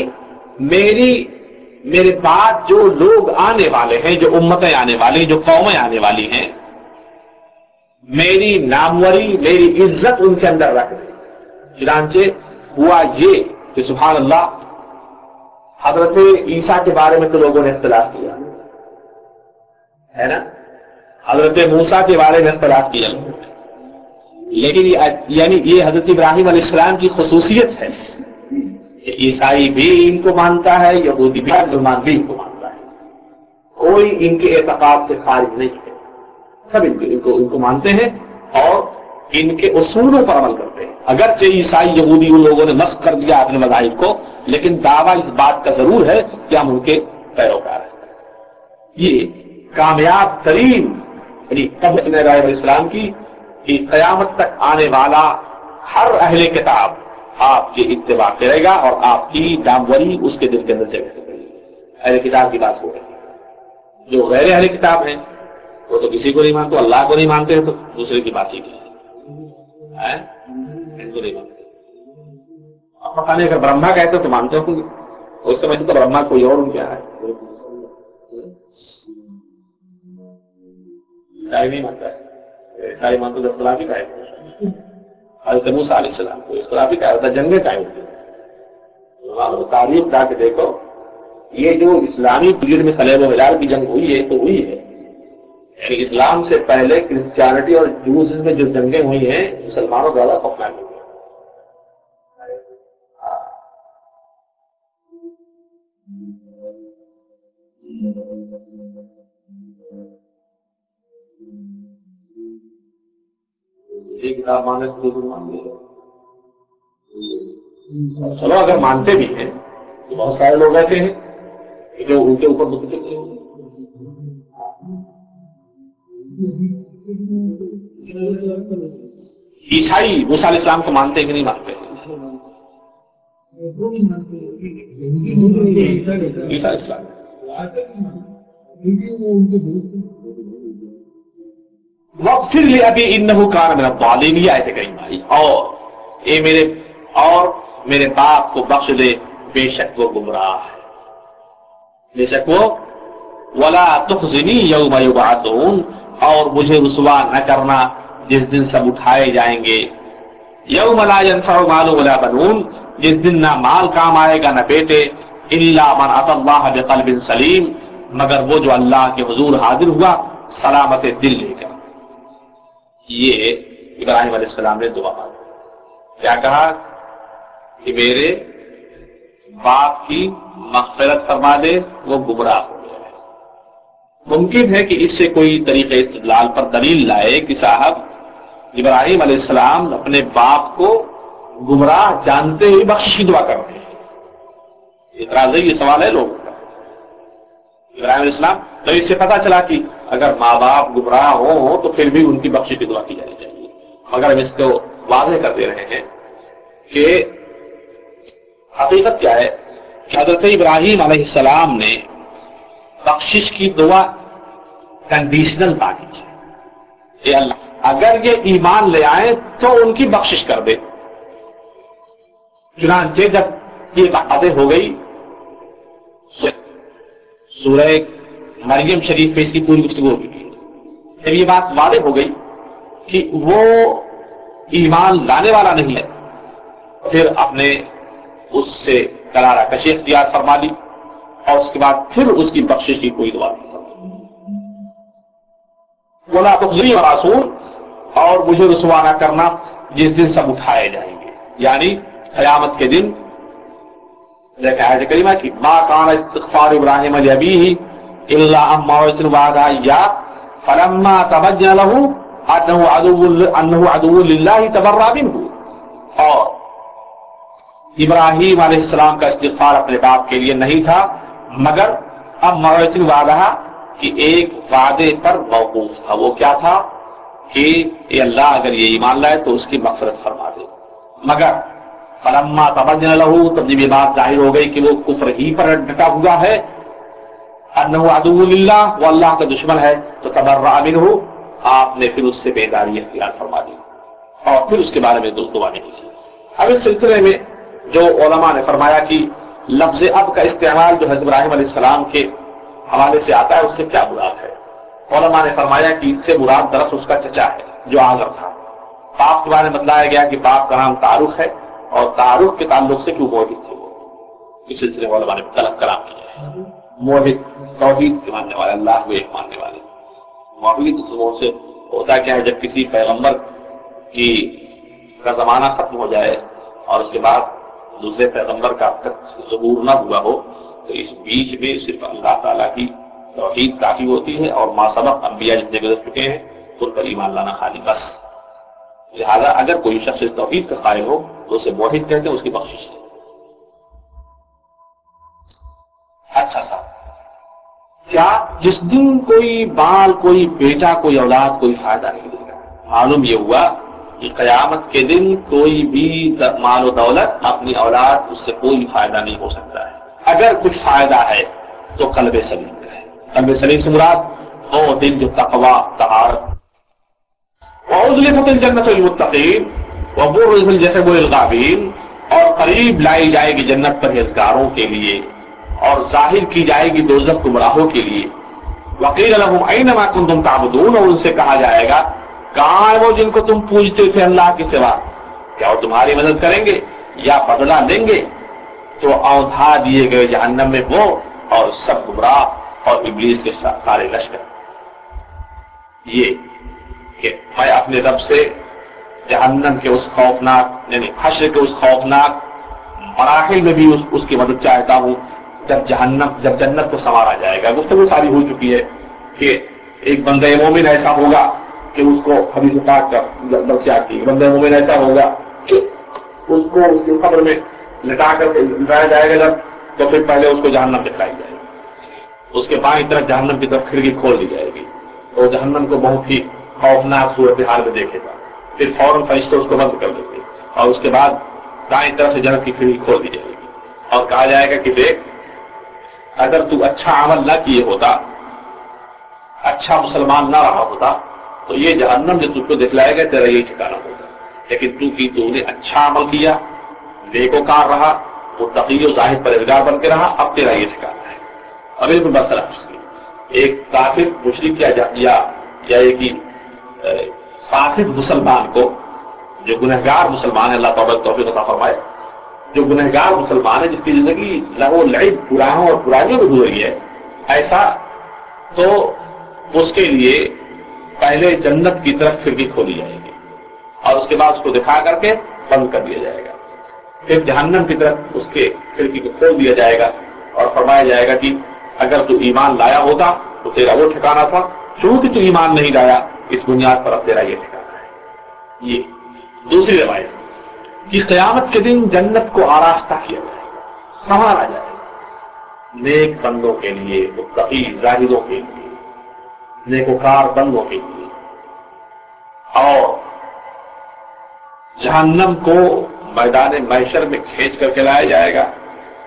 میرے بعد جو لوگ آنے والے ہیں، جو امتیں آنے والی ہیں، جو قومیں آنے والی ہیں، میری ناموری، میری عزت ان کے اندر رکھ دے. چنانچہ ہوا یہ کہ سبحان اللہ، حضرت عیسیٰ کے بارے میں تو لوگوں نے اختلاف کیا ہے نا، حضرت موسیٰ کے بارے میں اختلاف کیا، لیکن یعنی یہ حضرت ابراہیم علیہ السلام کی خصوصیت ہے. عیسائی بھی ان کو مانتا ہے، یہودی بھی، مسلمان بھی ان کو مانتا ہے. کوئی ان کے اعتقاد سے خارج نہیں ہے. سب ان کو مانتے ہیں اور ان کے اصولوں پر عمل کرتے ہیں. اگرچہ عیسائی یہودی ان لوگوں نے نسخ کر دیا اپنے مذاہب کو، لیکن دعویٰ اس بات کا ضرور ہے کہ ہم ان کے پیروکار ہیں. یہ کامیاب ترین یعنی علیہ السلام کی کہ قیامت تک آنے والا ہر اہل کتاب آپ کی اتباع کرے گا اور آپ کی ناموری اس کے دل کے اندر جگہ کرے گی. اہل کتاب کی بات ہو رہی ہے. جو غیر اہل کتاب ہیں وہ تو کسی کو نہیں مانتے، اللہ کو نہیں مانتے ہیں، تو دوسرے کی بات ہی کی ہے، ان کو نہیں مانتے. آپ پتہ نہیں اگر برہما کہتے تو مانتے ہوں گے، اس سمجھ تو برہما کوئی اور ان کیا ہے. عیسائی نہیں مانتا ہے، عیسائی مانتے تو اختلافی کا ہے. حضرت موسیٰ علیہ السلام کو اختلافی کا ہوتا ہے، جنگیں قائم ہوتی ہیں. تاریخ جا کے دیکھو، یہ جو اسلامی پیریڈ میں صلیب و ہلال کی جنگ ہوئی ہے تو ہوئی ہے. یعنی اسلام سے پہلے کرسچینٹی اور جوز میں جو جنگیں ہوئی ہیں مسلمانوں زیادہ خوفناک ہوئی ہیں. ایک کتاب ماننے سے دوسری مان لے. چلو اگر مانتے بھی ہیں تو بہت سارے لوگ ایسے ہیں جو ان کے اوپر عیسائی موسیٰ علیہ السلام کو مانتے ہیں کہ نہیں مانتے؟ عیسیٰ علیہ السلام وقت لی ابھی انہو کان من الضالین، یہ آیت کریمہ ہے. اور میرے باپ کو بخش دے، بے شک وہ گمراہ ہے، بے شک وہ ولا تخزنی یوم یبعثون، اور مجھے رسوا نہ کرنا جس دن سب اٹھائے جائیں گے. یوم لا ينفع مال ولا بنون، جس دن نہ مال کام آئے گا نہ بیٹے، الا من اتى اللہ بقلب سلیم، مگر وہ جو اللہ کے حضور حاضر ہوا سلامت دل لے کر. یہ ابراہیم علیہ السلام نے دعا کیا کہا کہ میرے باپ کی مغفرت فرما دے، وہ گمراہ ہو گیا ہے. ممکن ہے کہ اس سے کوئی طریقہ استدلال پر دلیل لائے کہ صاحب ابراہیم علیہ السلام اپنے باپ کو گمراہ جانتے ہوئے بخشش کی دعا کرتے ہیں. اعتراض ہے، یہ سوال ہے لوگوں کا. ابراہیم علیہ السلام تو اس سے پتہ چلا کہ اگر ماں باپ گمراہ ہوں تو پھر بھی ان کی بخشش کی دعا کی جانی چاہیے. مگر ہم اس کو واضح کر دے رہے ہیں کہ حقیقت کیا ہے کہ حضرت ابراہیم علیہ السلام نے بخشش کی دعا کنڈیشنل مانی ہے. اے اللہ اگر یہ ایمان لے آئیں تو ان کی بخشش کر دے. چنانچہ جب یہ باتیں ہو گئی، سورہ مریم شریف پہ اس کی پوری گفتگو ہوگی. جب یہ بات واضح ہو گئی کہ وہ ایمان لانے والا نہیں ہے، پھر آپ نے اس سے کرارا کشی اختیار فرما لی اور اس کے بعد پھر اس کی بخشش کی کوئی دعا نہیں فرمائی. وَلَا تُخْزِنِي يَوْمَ يُبْعَثُونَ، اور مجھے رسوا نہ کرنا جس دن سب اٹھائے جائیں گے، یعنی قیامت کے دن. دیکھیں آیت کریمہ کی ما کان استغفار ابراہیم لابیہ الا عن موعظۃ وعدہا ایاہ فلما تبین لہ انہ عدو للہ تبرأ منہ. اور ابراہیم علیہ السلام کا استغفار اپنے باپ کے لیے نہیں تھا مگر اب موعظۃ وعدہا کہ ایک وعدے پر موقوف تھا. وہ کیا تھا کہ اے اللہ اگر یہ ایمان لائے تو اس کی مغفرت فرما دے. مگر فلما تبین لہ، تب جب یہ بات ظاہر ہو گئی کہ وہ کفر ہی پر ڈٹا ہوا ہے، انہ عدو للہ، وہ اللہ کا دشمن ہے، تو تبرأ منہ، آپ نے پھر اس سے بیداری اختیار فرما دی اور پھر اس کے بارے میں دعا نہیں کی۔ اب اس سلسلے میں جو علماء نے فرمایا کہ لفظ اب کا استعمال جو حضرت ابراہیم علیہ السلام کے حوالے سے آتا ہے اس سے کیا مراد ہے؟ علماء نے فرمایا کہ اس سے مراد دراصل اس کا چچا ہے جو آزر تھا۔ باپ کے بارے میں بتلایا گیا کہ باپ کا نام تعارف ہے اور تعارف کے تعلق سے کیوں موحد تھے وہ، اس سلسلے میں علماء نے غلط کلام کیا ہے۔ موحد توحید کے ماننے والے، اللہ کو ایک ماننے والے۔ موحد سے ہوتا کیا ہے، جب کسی پیغمبر کی کا زمانہ ختم ہو جائے اور اس کے بعد دوسرے پیغمبر کا اب تک ظہور نہ ہوا ہو تو اس بیچ میں صرف اللہ تعالیٰ کی توحید کافی ہوتی ہے اور ما سبق انبیاء جتنے گزر چکے ہیں ان پر ایمان لانا خالی بس۔ لہذا اگر کوئی شخص توحید کا قائل ہو تو اسے موحد کہتے ہیں، اس کی بخشش ہے۔ اچھا صاحب، کیا جس دن کوئی بال، کوئی بیٹا، کوئی اولاد کوئی فائدہ نہیں دے گا؟ معلوم یہ ہوا کہ قیامت کے دن کوئی بھی مال و دولت اپنی اولاد اس سے کوئی فائدہ نہیں ہو سکتا ہے۔ اگر کچھ فائدہ ہے تو قلب سلیم کا ہے۔ قلب سلیم سے مراد وہ دل جو تقوی، طہارت، وَأُزْلِفَتِ الْجَنَّةُ لِلْمُتَّقِينَ وَبُرِّزَتِ الْجَحِيمُ لِلْغَاوِينَ، اور قریب لائی جائے گی جنت پرہیزگاروں کے لیے اور ظاہر کی جائے گی دوزخ گمراہوں کے لیے۔ وَقِيلَ لَهُمْ أَيْنَ مَا كُنتُمْ تَعْبُدُونَ، اور ان سے کہا جائے گا کہاں ہے وہ جن کو تم پوجتے تھے اللہ کے سوا؟ کیا وہ تمہاری مدد کریں گے یا بدلہ لیں گے؟ تو اوندھا دیے گئے جہنم میں وہ اور سب گمراہ اور ابلیس کے سارے لشکر۔ یہ کہ میں اپنے رب سے جہنم کے اس خوفناک، یعنی حشر کے اس خوفناک مراحل میں بھی اس کی مدد چاہتا ہوں جب جنت کو سنوارا جائے گا۔ گفتگو ساری ہو چکی ہے کہ ایک بندہ مومن ایسا ہوگا کہ اس کو حدیث پاک کا درس آتی ہے، بندہ مومن ایسا ہوگا کہ اس کو اس کی قبر میں لٹا کر کے لٹایا جائے گا جب، تو پھر پہلے اس کو جہنم دکھائی جائے گی، اس کے بائیں طرف جہنم کی طرف کھڑکی کھول دی جائے گی، تو جہنم کو بہت ہی خوفناک صورتحال میں دیکھے گا، پھر فوراً فرشتے اس کو بند کر دیں گے اور اس کے بعد دائیں طرف سے جنت کی کھڑکی کھول دی جائے گی اور کہا جائے گا کہ دیکھ، اگر تو اچھا عمل نہ کیے ہوتا، اچھا مسلمان نہ رہا ہوتا تو یہ جہنم جو تجھ کو دکھلائے گا تیرا یہی ٹھکانا ہوگا، لیکن تو نے اچھا عمل کیا، نیکوکار رہا، متقی و زاہد پرہیزگار بن کے رہا، اب تیرا یہ ٹھکانا ہے۔ اب بالکل برخلاف ایک کافر مشرک یا ایک فاسد مسلمان کو، جو گنہگار مسلمان ہے، اللہ تعالیٰ توفیق عطا فرمائے، جو گنہگار مسلمان ہے جس کی زندگی لہو لعب، گناہوں اور برائیوں میں گزری ہے، ایسا تو اس کے لیے پہلے جنت کی طرف کھڑکی کھولی جائے گی اور اس کے بعد اس کو دکھا کر کے بند کر دیا جائے گا، پھر جہنم کی طرف اس کے کھڑکی کو کھول دیا جائے گا اور فرمایا جائے گا کہ اگر تو ایمان لایا ہوتا تو تیرا وہ ٹھکانا تھا، چونکہ تو ایمان نہیں لایا اس بنیاد پر اب تیرا یہ ٹھکانا ہے۔ یہ دوسری روایت کہ قیامت کے دن جنت کو آراستہ کیا جائے گا، سنوارا جائے گا نیک بندوں کے لیے، متقی زاہدوں کے لیے، نیکوکار بندوں کے لیے، اور جہنم کو میدان محشر میں کھینچ کر کے لایا جائے گا،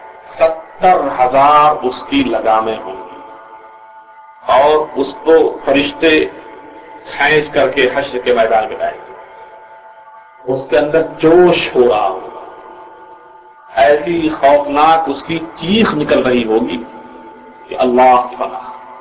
70,000 اس کی لگامیں ہوں گی اور اس کو فرشتے کھینچ کر کے حشر کے میدان میں لائیں گے، اس کے اندر جوش ہو رہا ہوگا، ایسی خوفناک اس کی چیخ نکل رہی ہوگی کہ اللہ کی پناہ۔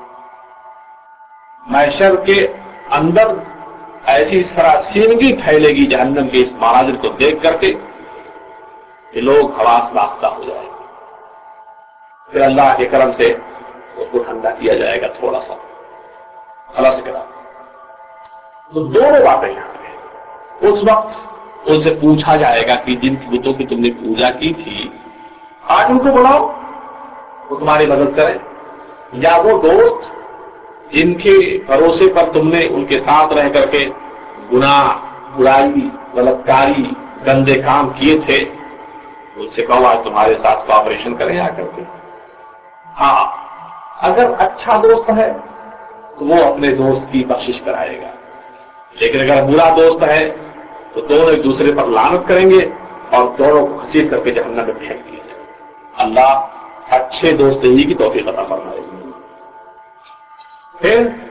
محشر کے اندر ایسی سراسیمگی پھیلے گی جہنم کے اس مناظر کو دیکھ کر کے کہ لوگ حواس باختہ ہو جائیں گے، پھر اللہ کے کرم سے اس کو ٹھنڈا کیا جائے گا تھوڑا سا، خلاص کرا۔ تو دونوں باتیں یہاں ہیں۔ اس وقت ان سے پوچھا جائے گا کہ جن بتوں کی تم نے پوجا کی تھی آج ان کو بلاؤ وہ تمہاری مدد کریں، یا وہ دوست جن کے بھروسے پر تم نے ان کے ساتھ رہ کر کے گناہ، برائی، بلاکاری، گندے کام کیے تھے، ان سے کہو آج تمہارے ساتھ کوآپریشن کریں آ کر کے۔ ہاں، اگر اچھا دوست ہے تو وہ اپنے دوست کی بخشش کرائے گا، لیکن اگر برا دوست ہے تو دونوں ایک دوسرے پر لعنت کریں گے اور دونوں کو گھسیٹ کر کے جہنم میں پھینک دیا جائے گا۔ اللہ اچھے دوست ہی کی توفیق عطا فرمائے۔ پھر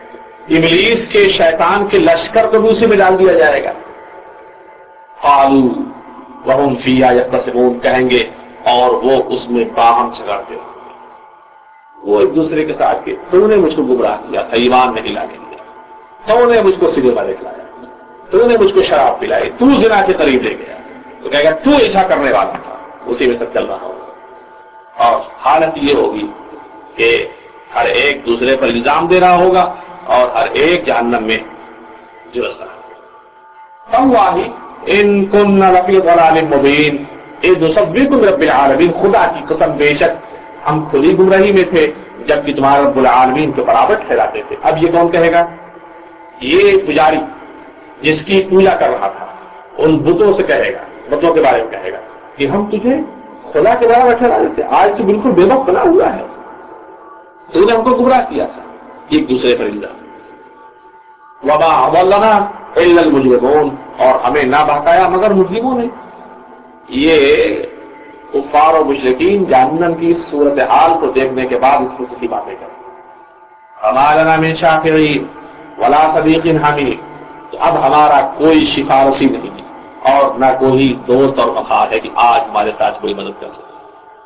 ابلیس کے شیطان کے لشکر کو بھی اسی میں ڈال دیا جائے گا. قالوا وهم فيها يختصمون، کہیں گے اور وہ اس میں باہم جھگڑتے ہوں گے. وہ ایک دوسرے کے ساتھ کہ تو نے مجھ کو گمراہ کیا تھا، ایمان نہیں لانے دیا، تو نے مجھ کو سیدھے والے کھلایا، تو نے مجھ کو شراب پلائی، تو زنا کے قریب لے گیا، تو کہے گا تو ایسا کرنے والا تھا، اسی میں سب چل رہا ہوگا. اور حالت یہ ہوگی کہ ہر ایک دوسرے پر الزام دے رہا ہوگا اور ہر ایک جہنم میں جلس رہا ہوگا. اللہ ان كنا لفی ضلال مبین اذ نسویکم برب العالمین، خدا کی قسم بے شک ہم کھلی گمراہی میں تھے جبکہ تمہارے رب العالمین کے برابر ٹھہراتے تھے. اب یہ کون کہے گا؟ یہ پجاری جس کی پوجا کر رہا تھا ان بتوں سے کہے گا، بتوں کے بارے میں کہے گا کہ ہم تجھے خدا کے برابر ٹھہرا دیتے، آج تو بالکل بے وقت بنا ہوا ہے، تو نے ہم کو گمراہ کیا تھا. ایک دوسرے پر الزام. وما اضلنا الا المجرمون، اور ہمیں نہ بہکایا مگر مجرموں نے. یہ کفار و مشرکین جہنم کی صورتحال کو دیکھنے کے بعد اس قسم کی باتیں کریں. وما لنا من شافعین ولا صدیق حمیم، تو اب ہمارا کوئی سفارشی نہیں اور نہ کوئی دوست اور وفاد ہے کہ آج ہمارے ساتھ کوئی مدد کر سکے.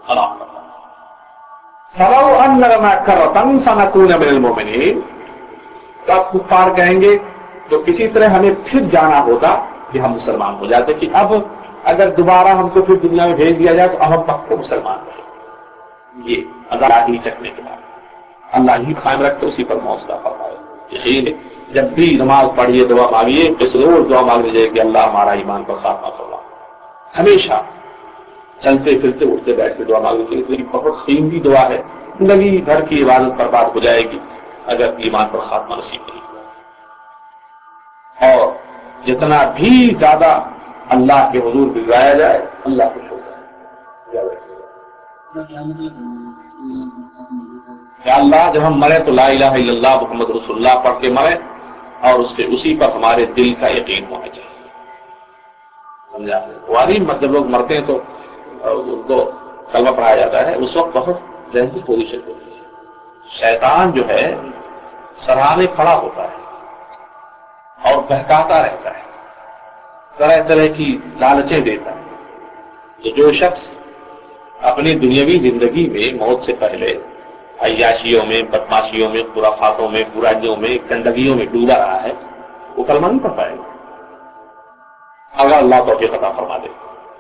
فلو ان لنا کرۃ فنکون من المؤمنین، تو اب کفار کہیں گے تو کسی طرح ہمیں پھر جانا ہوتا کہ ہم مسلمان ہو جاتے، کہ اب اگر دوبارہ ہم کو پھر دنیا میں بھیج دیا جائے تو اب ہم پکے مسلمان رہے. یہ اللہ ہی چکنے کے بعد اللہ ہی قائم رکھتے اسی پر موصلہ فرمائے. یقین جب بھی نماز پڑھیے دعا مانگیے اس روز دعا مانگ لیجیے کہ اللہ ہمارا ایمان پر خاتمہ فرما. ہمیشہ چلتے پھرتے اٹھتے بیٹھتے دعا مانگ لیجیے، یہ بہت قیمتی دعا ہے، زندگی بھر کی عبادت برباد ہو جائے گی اگر ایمان پر خاتمہ نصیب نہیں. اور جتنا بھی زیادہ اللہ کے حضور بگڑایا جائے اللہ خوش ہو جائے. یا اللہ جب ہم مرے تو لا الہ الا اللہ محمد رسول اللہ پڑھ کے مرے اور اس کے اسی پر ہمارے دل کا یقین ہونا چاہیے. سمجھا؟ غالب مطلب لوگ مرتے ہیں تو ان کو کلمہ پڑھایا جاتا ہے، اس وقت بہت ذہنی پوزیشن ہوتی ہے. شیطان جو ہے سراہنے کھڑا ہوتا ہے اور بہکاتا رہتا ہے، طرح طرح کی لالچیں دیتا ہے. تو جو شخص اپنی دنیاوی زندگی میں موت سے پہلے عیاشیوں میں، بدماشیوں میں، خرافاتوں میں، برائیوں میں، گندگیوں میں ڈوبا رہا ہے وہ کلمہ نہیں پڑھ پائے گا اگر اللہ توفیق عطا فرما دے.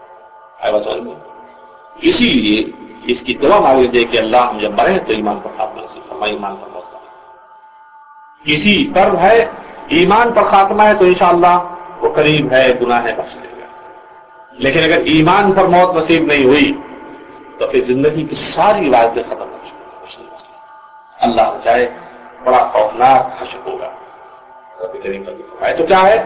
اسی لیے اس کی دعا مانگ لیجیے کہ اللہ ہم جب مرے تو ایمان پر خاتمہ نصیب فرما، ایمان پر موت. کسی پر ہے ایمان پر خاتمہ ہے تو انشاءاللہ وہ قریب ہے گناہ بخش دے گا. لیکن اگر ایمان پر موت نصیب نہیں ہوئی تو پھر زندگی کی ساری عبادتیں ختم ہو چکی. اللہ بچائے، بڑا خوفناک حشر ہوگا. تو کیا ہے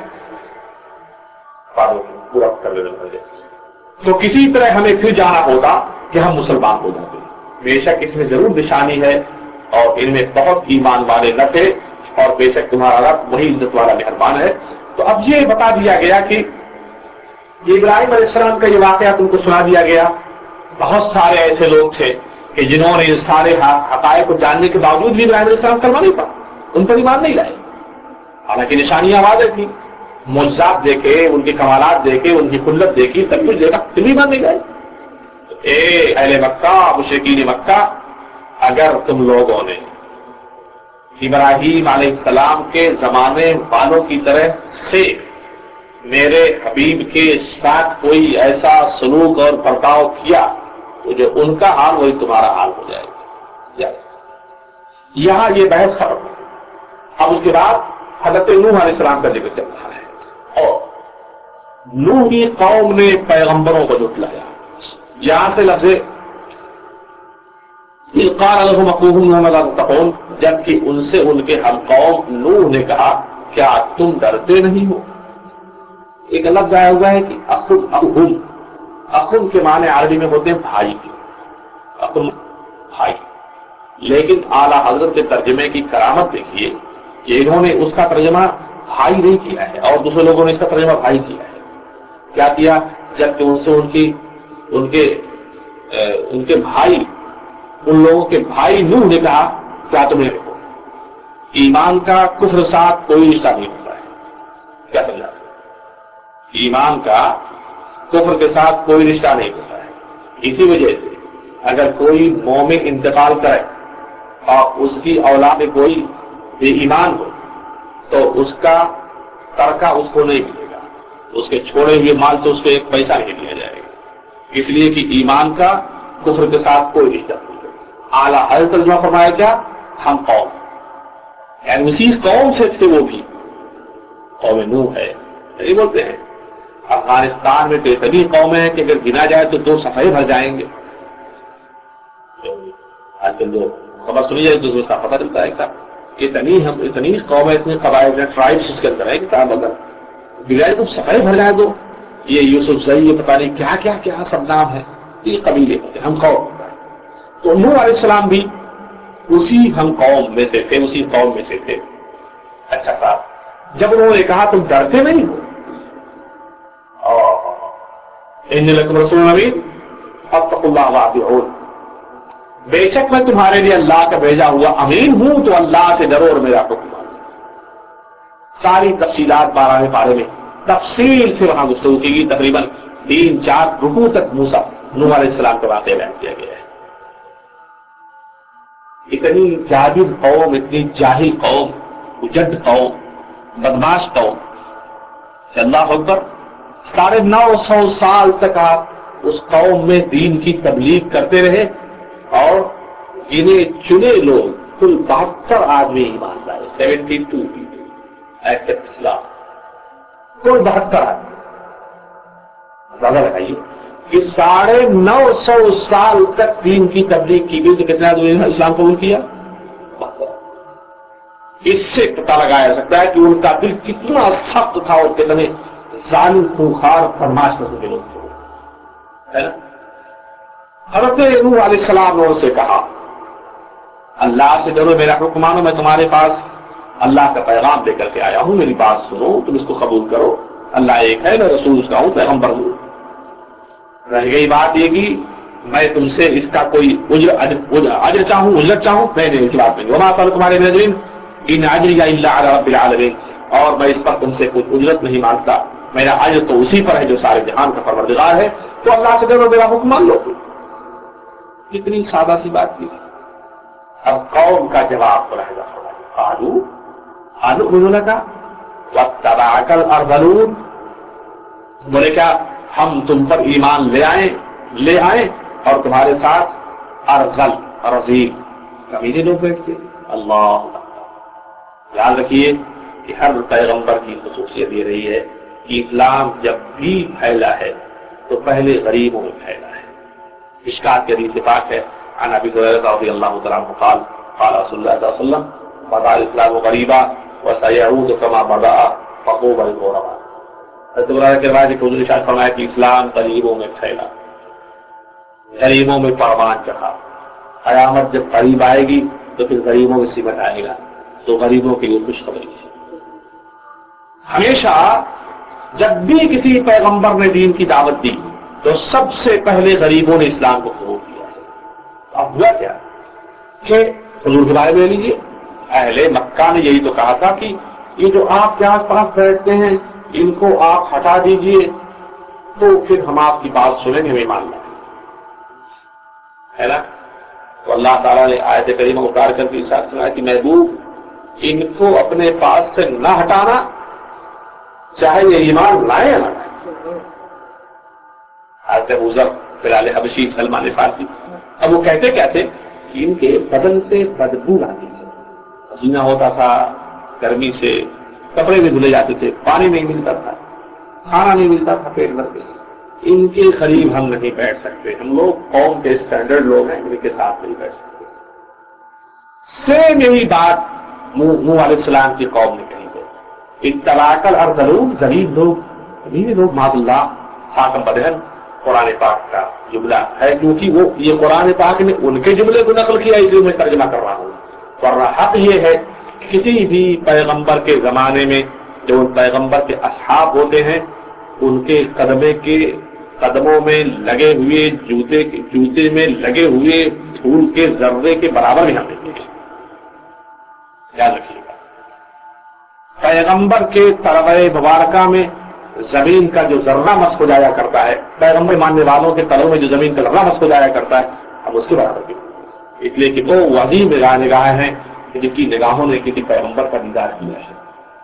پورا کر لینا. تو کسی طرح ہمیں پھر جانا ہوتا کہ ہم مسلمان ہو جاتے. بے شک اس میں ضرور نشانی ہے اور ان میں بہت ایمان والے نہ تھے اور بے شک تمہارا رب وہی عزت والا مہربان ہے. تو اب یہ بتا دیا گیا کہ ابراہیم علیہ السلام کا یہ واقعہ تم کو سنا دیا گیا. بہت سارے ایسے لوگ تھے کہ جنہوں نے سارے حقائق کو جاننے کے باوجود بھی ابراہیم علیہ السلام کلمہ نہیں پڑھا، ان پر ایمان نہیں لائے. حالانکہ نشانیاں واضح تھیں، معجزات دیکھے، ان کے کمالات دیکھے، ان کی خلت دیکھی، سب کچھ دیکھا، پھر بھی ایمان نہیں لائے. اے اہل مکہ، مشرکین مکہ، اگر تم لوگوں نے ابراہیم علیہ السلام کے زمانے والوں کی طرح سے میرے حبیب کے ساتھ کوئی ایسا سلوک اور برتاؤ کیا تو جو ان کا حال وہی تمہارا حال ہو جائے گا. یہاں یہ بحث ختم ہو. اب اس کے بعد حضرت نوح علیہ السلام کا ذکر چل رہا ہے اور نوح کی قوم نے پیغمبروں کو جھٹلایا. یہاں سے لفظ قال لهم اخوهم نوح لا تتقون، جبکہ ان سے ان کے ہم قوم نوح نے کہا کیا تم ڈرتے نہیں ہو. ایک لفظ آیا ہوا ہے کہ اخوہم، اخن کے معنی عربی میں ہوتے ہیں بھائی، اخن بھائی. لیکن اعلیٰ حضرت کے ترجمے کی کرامت دیکھیے کہ انہوں نے اس کا ترجمہ بھائی نہیں کیا ہے اور دوسرے لوگوں نے اس کا ترجمہ بھائی کیا ہے. کیا کیا؟ جبکہ ان سے ان کے بھائی، ان لوگوں کے بھائی نوح نے کہا کیا تمہیں دیکھو. ایمان کا کفر ساتھ کوئی رشتہ نہیں ہوتا ہے. کیا سمجھا؟ ایمان کا کفر کے ساتھ کوئی رشتہ نہیں ہوتا ہے. اسی وجہ سے اگر کوئی مومن انتقال کرے اور اس کی اولاد میں کوئی بے ایمان ہو تو اس کا ترکہ اس کو نہیں ملے گا. اس کے چھوڑے ہوئے مال سے اس کو ایک پیسہ نہیں دیا جائے گا، اس لیے کہ ایمان کا کفر کے ساتھ کوئی رشتہ نہیں ہے. اعلیٰ حضرت ترجمہ فرمایا کیا؟ ہم قوم، یعنی اسی قوم سے تھے وہ بھی. قوم نوح ہے نہیں بولتے ہیں. افغانستان میں تو اتنی قومیں ہیں کہ اگر گنا جائے تو 2 صفحے بھر جائیں گے. آج کل جو خبر سنی جائے تو اس کا پتہ چلتا ہے کہ اتنی قومیں، اتنے قبائل ہیں، ٹرائبس اس کے اندر ہے کہ صاحب اگر بگاڑ تو صفحے بھر جائے دو. یہ یوسف زئی، یہ پتہ نہیں کیا کیا کیا سب نام ہے، یہ قبیلے ہوتے ہیں، ہم قوم. تو نوح علیہ السلام بھی اسی ہم قوم میں سے تھے، اسی قوم میں سے تھے. اچھا صاحب، جب انہوں نے کہا تم ڈرتے نہیں ہو، ان لکم رسول امین فاتقوا اللہ واطیعون، بے شک میں تمہارے لیے اللہ کا بھیجا ہوا امین ہوں، تو اللہ سے ڈرو اور میرا حکم مانو. ساری تفصیلات 12ویں پارے میں تفصیل سے وہاں گفتگو کی گئی. تقریباً 3-4 رکوع تک نوح علیہ السلام کا واقعہ بیان کیا گیا ہے. اتنی جاہل قوم، اتنی جاہل قوم، اجڑ قوم، بدماش قوم، اللہ اکبر. 950 سال تک آپ اس قوم میں دین کی تبلیغ کرتے رہے اور انہیں چنے لوگ کل 72 آدمی ایمان لائے. 72 ایکسپٹ اسلام، کل 72 آدمی. اندازہ لگائیے کہ 950 سال تک دین کی تبلیغ کی گئی تو کتنا آدمی نے اسلام قبول کیا؟ اس سے پتہ لگایا سکتا ہے کہ ان کا دل کتنا سخت تھا اور کتنے ظالم خونخوار بدماش قسم کے لوگ تھے. حضرت نوح علیہ السلام نے ان سے کہا اللہ سے ڈرو، میرا حکم مانو، میں تمہارے پاس اللہ کا پیغام لے کر کے آیا ہوں، میری بات سنو، تم اس کو قبول کرو. اللہ ایک ہے، میں رسول اس کا ہوں، پیغمبر ہوں. رہ گئی بات یہ کہ میں تم سے اس کا کوئی اجر چاہوں، اجرت چاہوں، میں نے اس بات میں وما تمہارے نظرین ان اجری الا علی رب العالمین، اور میں اس پر تم سے کوئی اجرت نہیں مانگتا، میرا اجر تو اسی پر ہے جو سارے جہان کا پروردگار ہے. تو اللہ سے ڈرو، میرا حکم مان لو. کتنی سادہ سی بات کی. اب قوم کا جواب رہے گا قالوا انؤمن لک واتبعک الارذلون، بولے کیا ہم تم پر ایمان لے آئیں اور تمہارے ساتھ ارذل رذیل کمینے لوگ بیٹھتے. اللہ یاد رکھیے کہ ہر پیغمبر کی خصوصیت یہ رہی ہے کہ اسلام جب بھی پھیلا ہے تو پہلے غریبوں میں پھیلا ہے. مشکات کی حدیث پاک ہے عن ابی ہریرہ رضی اللہ تعالی عنہ قال قال رسول اللہ صلی اللہ علیہ وسلم بدا الاسلام غریبا وسيعود كما بدا فطوبى للغرباء. حضرت ابراہیم کے روایت حضور نے ارشاد فرمایا کہ اسلام غریبوں میں پھیلا، غریبوں میں پروان چڑھا. قیامت جب قریب آئے گی تو پھر غریبوں میں سمٹ آئے گا. تو غریبوں کے لیے خوشخبری ہے. ہمیشہ جب بھی کسی پیغمبر نے دین کی دعوت دی تو سب سے پہلے غریبوں نے اسلام کو قبول کیا. اب ہوا کیا کہ حضور کے بارے میں لے لیجیے، اہل مکہ نے یہی تو کہا تھا کہ یہ جو آپ کے آس پاس بیٹھتے ہیں ان کو آپ ہٹا دیجئے تو پھر ہم آپ کی بات سنیں گے، ہمیں مان لیں ہے نا. تو اللہ تعالیٰ نے آیت کریمہ اتار کر کے ارشاد سنا کہ محبوب ان کو اپنے پاس سے نہ ہٹانا، چاہے یہ ایمان لائے یا نہ لائے. حضرت ابو ذر بلال حبشی، سلمان فارسی، اب وہ کہتے کیا تھے کہ ان کے بدن سے بدبو آتی تھی، پسینہ ہوتا تھا گرمی سے، کپڑے بھی دھلے جاتے تھے، پانی نہیں ملتا تھا، کھانا نہیں ملتا تھا پیٹ بھر کے. ان کے قریب ہم نہیں بیٹھ سکتے، ہم لوگ قوم کے اسٹینڈرڈ لوگ ہیں، ان کے ساتھ نہیں بیٹھ سکتے. سیم یہی بات نوح علیہ السلام کی قوم نے کہی ہے. اتبعک الارذلون، ذلیل لوگ، ذلیل لوگ، معاذ اللہ. خاتم بدہن قرآن پاک کا جملہ ہے، کیونکہ وہ یہ قرآن پاک نے ان کے جملے کو نقل کیا، اس لیے میں ترجمہ کر رہا ہوں. ورنہ حق یہ ہے کسی بھی پیغمبر کے زمانے میں جو ان پیغمبر کے اصحاب ہوتے ہیں ان کے قدموں میں لگے ہوئے جوتے میں لگے ہوئے دھول کے ذرے کے برابر بھی ہم نہیں ہیں. یاد رکھیے گا. پیغمبر کے تلوے مبارکہ میں زمین کا جو ذرہ مس ہو جایا کرتا ہے، پیغمبر ماننے والوں کے تلوں میں جو زمین کا ذرہ مس ہو جایا کرتا ہے، اب اس کے برابر بھی، اس لیے کہ وہ وہی نگاہ ہیں جن کی نگاہوں نے کسی پیغمبر کا دیدار کیا ہے.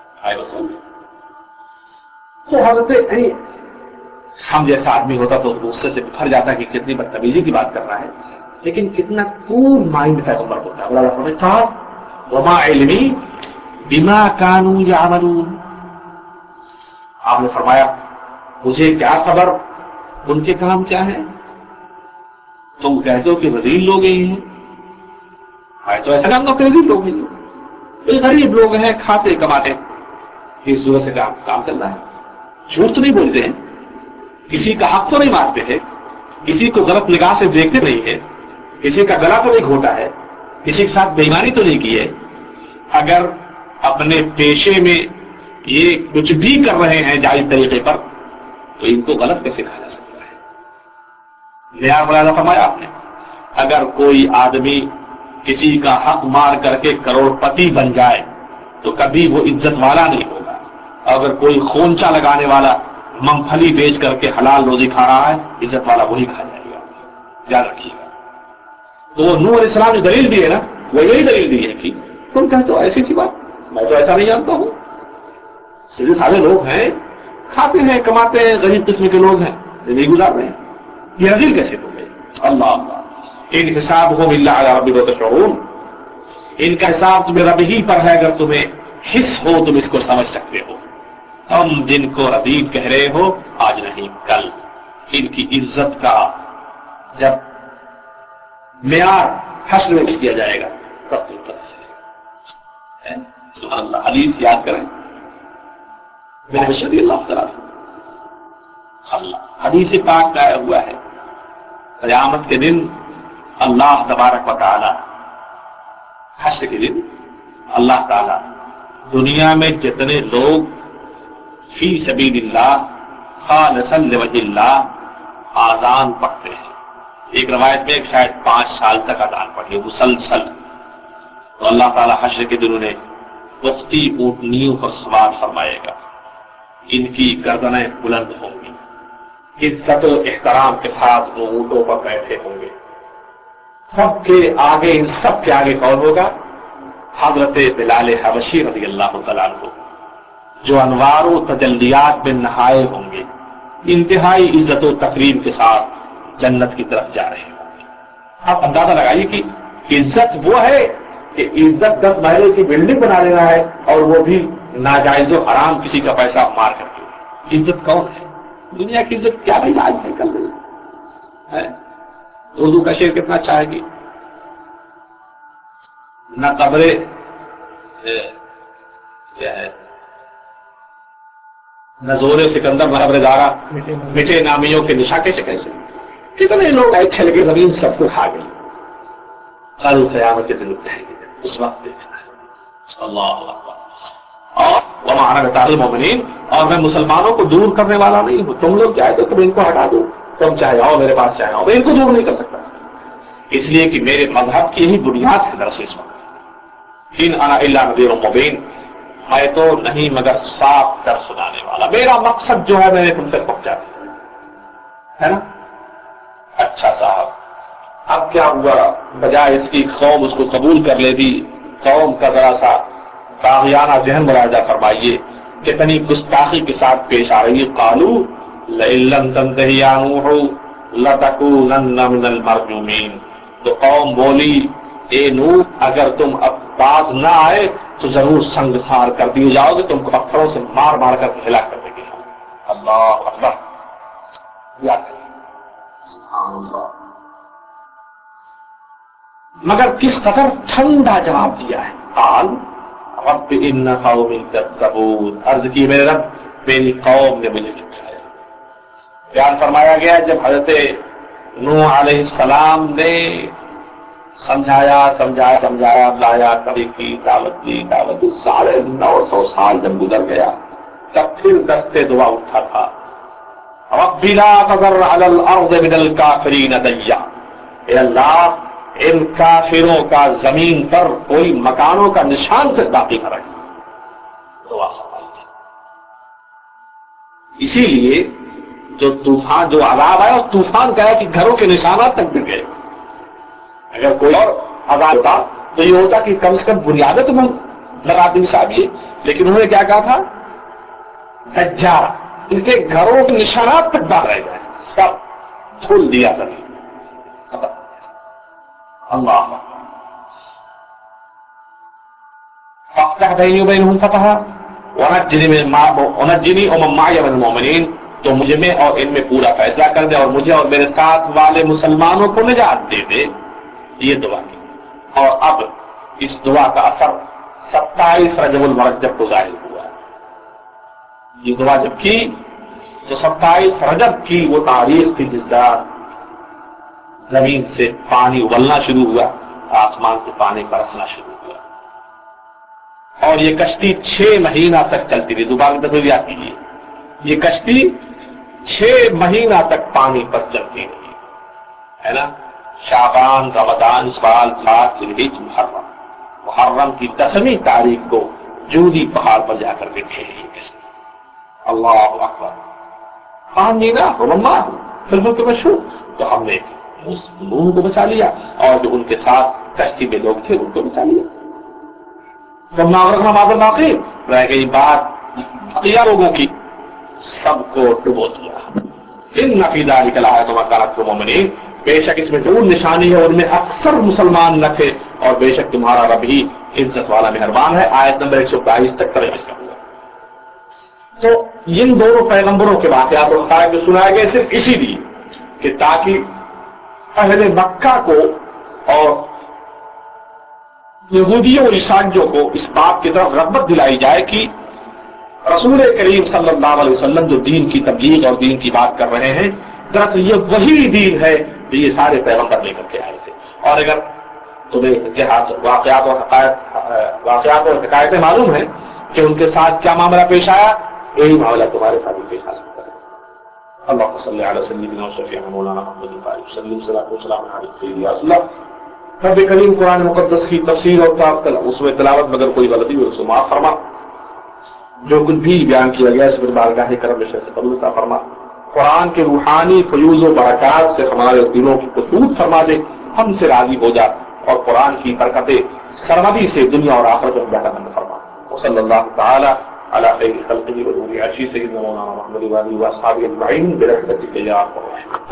تو حضرت ہم جیسا آدمی ہوتا تو غصے سے بکھر جاتا کہ کتنی بدتمیزی کی بات کر رہا ہے، لیکن کتنا کول مائنڈ پیغمبر ہوتا ہے. اللہ فرماتا وما علمی بما كانوا يعملون، آپ نے فرمایا مجھے کیا خبر ان کے کام کیا ہے. تم کہتے ہو کہ رذیل لوگ ہیں، میں تو ایسا جانتا ہوں کہ رذیل لوگ ہیں، یہ غریب لوگ ہیں، کھاتے کماتے، اس صورت سے کام چل رہا ہے. جھوٹ تو نہیں بولتے ہیں، کسی کا حق تو نہیں مارتے ہیں، کسی کو غلط نگاہ سے دیکھتے نہیں ہیں، کسی کا گلا تو نہیں گھونٹا ہے، کسی کے ساتھ بے ایمانی تو نہیں کی ہے. اگر اپنے پیشے میں یہ کچھ بھی کر رہے ہیں جائز طریقے پر تو ان کو غلط کیسے کہا جا سکتا ہے. معیار بڑھانا فرمایا آپ نے. اگر کوئی آدمی کسی کا حق مار کر کے کروڑ پتی بن جائے تو کبھی وہ عزت والا نہیں ہوگا. اگر کوئی خونچا لگانے والا مم پھلی بیچ کر کے حلال روزی کھا رہا ہے، عزت والا وہی کھا جائے گا، یاد رکھیے گا. تو وہ نوح علیہ السلام کی دلیل بھی ہے نا، وہ یہی دلیل دی ہے کہ تم کہتے ہو ایسی تھی بات، میں تو ایسا نہیں جانتا ہوں. سیدھے سارے لوگ ہیں، کھاتے ہیں کماتے ہیں، غریب قسم کے لوگ ہیں، زندگی گزار رہے ہیں، یہ رذیل کیسے ہو گئے. اللہ اللہ ان حسابهم الا علی ربک تشعرون، ان کا حساب تمہیں رب ہی پر ہے، اگر تمہیں حس ہو تم اس کو سمجھ سکتے ہو. تم جن کو رذیل کہہ رہے ہو آج نہیں کل، ان کی عزت کا جب معیار حشر میں کیا جائے گا تب تم پتہ چلے گا. سبحان اللہ. حدیث یاد کریں میرے بشری اللہ تعالیٰ اللہ حدیث پاک کا آیا ہوا ہے قیامت کے دن اللہ تبارک و تعالی، حشر کے دن اللہ تعالی دنیا میں جتنے لوگ فی سبیل اللہ خالصا لوجہ اللہ آذان پڑھتے ہیں، ایک روایت میں شاید 5 سال تک آذان پڑھی مسلسل، تو اللہ تعالی حشر کے دن انہیں پختی اونٹنیوں پر سوار فرمائے گا. ان کی گردنیں بلند ہوں گی، عزت و احترام کے ساتھ وہ اونٹوں پر بیٹھے ہوں گے. سب کے آگے، ان سب کے آگے کون ہوگا؟ حضرت بلال حبشی رضی اللہ تعالیٰ عنہ، جو انوار و تجلیات میں نہائے ہوں گے، انتہائی عزت و تکریم کے ساتھ جنت کی طرف جا رہے ہوں گے. آپ اندازہ لگائیے کہ عزت وہ ہے کہ عزت 10 محلے کی بلڈنگ بنا لینا ہے، اور وہ بھی ناجائز و حرام کسی کا پیسہ مار کر کے. عزت کون ہے؟ دنیا کی عزت کیا نہیں آج نکل رہی ہے. اردو کا شعر کتنا اچھا ہے کہ نہ قبرے کیا ہے، نہ زور سکندر نہ قبر دارا مٹے نامیوں کے نشا کیسے کیسے. کتنے لوگ اچھے لگے، زمین سب کو کھا گئی. کل قیامت کے دن اٹھیں گے، اس وقت دیکھنا ہے. اللہ اکبر. اور وما انا بطارد المؤمنین، اور میں مسلمانوں کو دور کرنے والا نہیں ہوں. تم لوگ چاہے تو تم ان کو ہٹا دو، تم چاہے آؤ میرے پاس چاہے آؤ، میں ان کو دور نہیں کر سکتا، اس لیے کہ میرے مذہب کی یہی بنیاد ہے. دراصل اس وقت ان انا الا نذیر مبین، میں تو نہیں مگر صاف کر سنانے والا. میرا مقصد جو ہے میں نے تم تک پہنچا دیا ہے نا. اچھا صاحب، اب کیا ہوا؟ بجائے اس کی قوم اس کو قبول کر لے دی. قوم کا ذرا سا طاغیانہ ذہن مراجعہ فرمائیے، کتنی گستاخی کے ساتھ پیش آ رہی ہے. قالوا لئن لم تنتهِ يا نوح لتكونن من المرجومین. تو قوم بولی اے نوح اگر تم اب باز نہ آئے تو ضرور سنگسار کر دیے جاؤ گے، تم کو پتھروں سے مار مار کر کے ہلاک کر دیں گے. اللہ اکبر. مگر کس قدر ٹھنڈا جواب دیا ہے. قال رب ان قومی کذبون، عرض کی میرے رب میری قوم نے مجھے جھٹلایا. بیان فرمایا گیا جب حضرت نوح علیہ السلام نے سمجھایا لایا، کبھی کی دعوت دی 950 سال جب گزر گیا تب پھر دستے دعا اٹھا تھا. رب لا تذر علی الارض من الکافرین دیا، اے اللہ ان کافروں کا زمین پر کوئی مکانوں کا نشان سے باقی نہ رکھ. دعا فرمائی تھی. اسی لیے جو طوفان، جو عذاب آیا اس طوفان کا ہے کہ گھروں کے نشانات تک گر گئے. اگر کوئی اور عذاب ہوتا تو یہ ہوتا کہ کم سے کم بنیادیں تو لگاتی صاحب یہ، لیکن انہوں نے کیا کہا تھا؟ دجال، ان کے گھروں کے نشانات تک باہر رہ گئے، سب کھول دیا تھا. اللہ فافتح بینی وبینہم فتحا ونجنی ومن معی من المؤمنین، تو مجھے میں اور ان میں پورا فیصلہ کر دے اور مجھے اور میرے ساتھ والے مسلمانوں کو نجات دے دے. یہ دعا کی. اور اب اس دعا کا اثر 27 رجب المرجب کو ظاہر ہوا. یہ دعا جب کی تو 27 رجب کی وہ تاریخ تھی جس طرح زمین سے پانی ابلنا شروع ہوا، آسمان سے پانی برسنا شروع ہوا، اور یہ کشتی 6 مہینہ تک چلتی رہی. دوبارہ نظریات کیجیے، یہ کشتی 6 مہینہ تک پانی پر چلتی رہی ہے نا. شعبان، رمضان، سال، سات، ذوالحجہ، محرم کی 10ویں تاریخ کو جودی پہاڑ پر جا کر کے ٹھہری. اللہ اکبر. آمینہ اللہ بالکل تو مشہور. تو ہم نے ان کو بچا لیا اور جو ان کے ساتھ کشتی میں لوگ تھے ان کو بچا لیا. باقی رہ گئی بات بقیہ لوگوں کی، سب کو ڈبو دیا. ان فی ذلک لآیۃ وما کانت للمؤمنین، بے شک اس میں ضرور نشانی ہے، ان میں اکثر مسلمان نہ تھے، اور بے شک تمہارا رب ہی عزت والا مہربان ہے. آیت نمبر 122 تک ترجمہ ہوا. تو ان دونوں پیغمبروں کے واقعات اور حقائق جو سنائے گئے صرف اسی لیے کہ تاکہ اہل مکہ کو اور یہودیوں اور عیسائیوں کو اس بات کی طرف رغبت دلائی جائے کہ رسول کریم صلی اللہ علیہ وسلم جو دین کی تبلیغ اور دین کی بات کر رہے ہیں، دراصل یہ وہی دین ہے جو یہ سارے پیغمبر لے کر کے آئے تھے. اور اگر تمہیں واقعات اور حقائقیں معلوم ہیں کہ ان کے ساتھ کیا معاملہ پیش آیا، یہی معاملہ تمہارے ساتھ بھی پیش آ سکتا ہے. اللہ صلی علی سیدنا و شفیعنا مولانا محمد صلی اللہ علیہ وسلم. رب کریم قرآن مقدس کی تفسیر اور اس میں تلاوت میں اگر کوئی غلطی ہو تو معاف فرما. جو کچھ بھی بیان کیا گیا اس پر بارگاہ کرم سے قبول عطا فرما. قرآن کے روحانی فیوز و برکات سے ہمارے دلوں کی قصور فرما دے، ہم سے راضی ہو جا، اور قرآن کی برکتیں سرمدی سے دنیا اور آخرت میں بہتر فرما. صلی اللہ تعالی علی خیر خلقہ ونور عرشہ سیدنا مولانا محمد وآلہ وصحبہ اجمعین برحمتک یا ارحم الراحمین.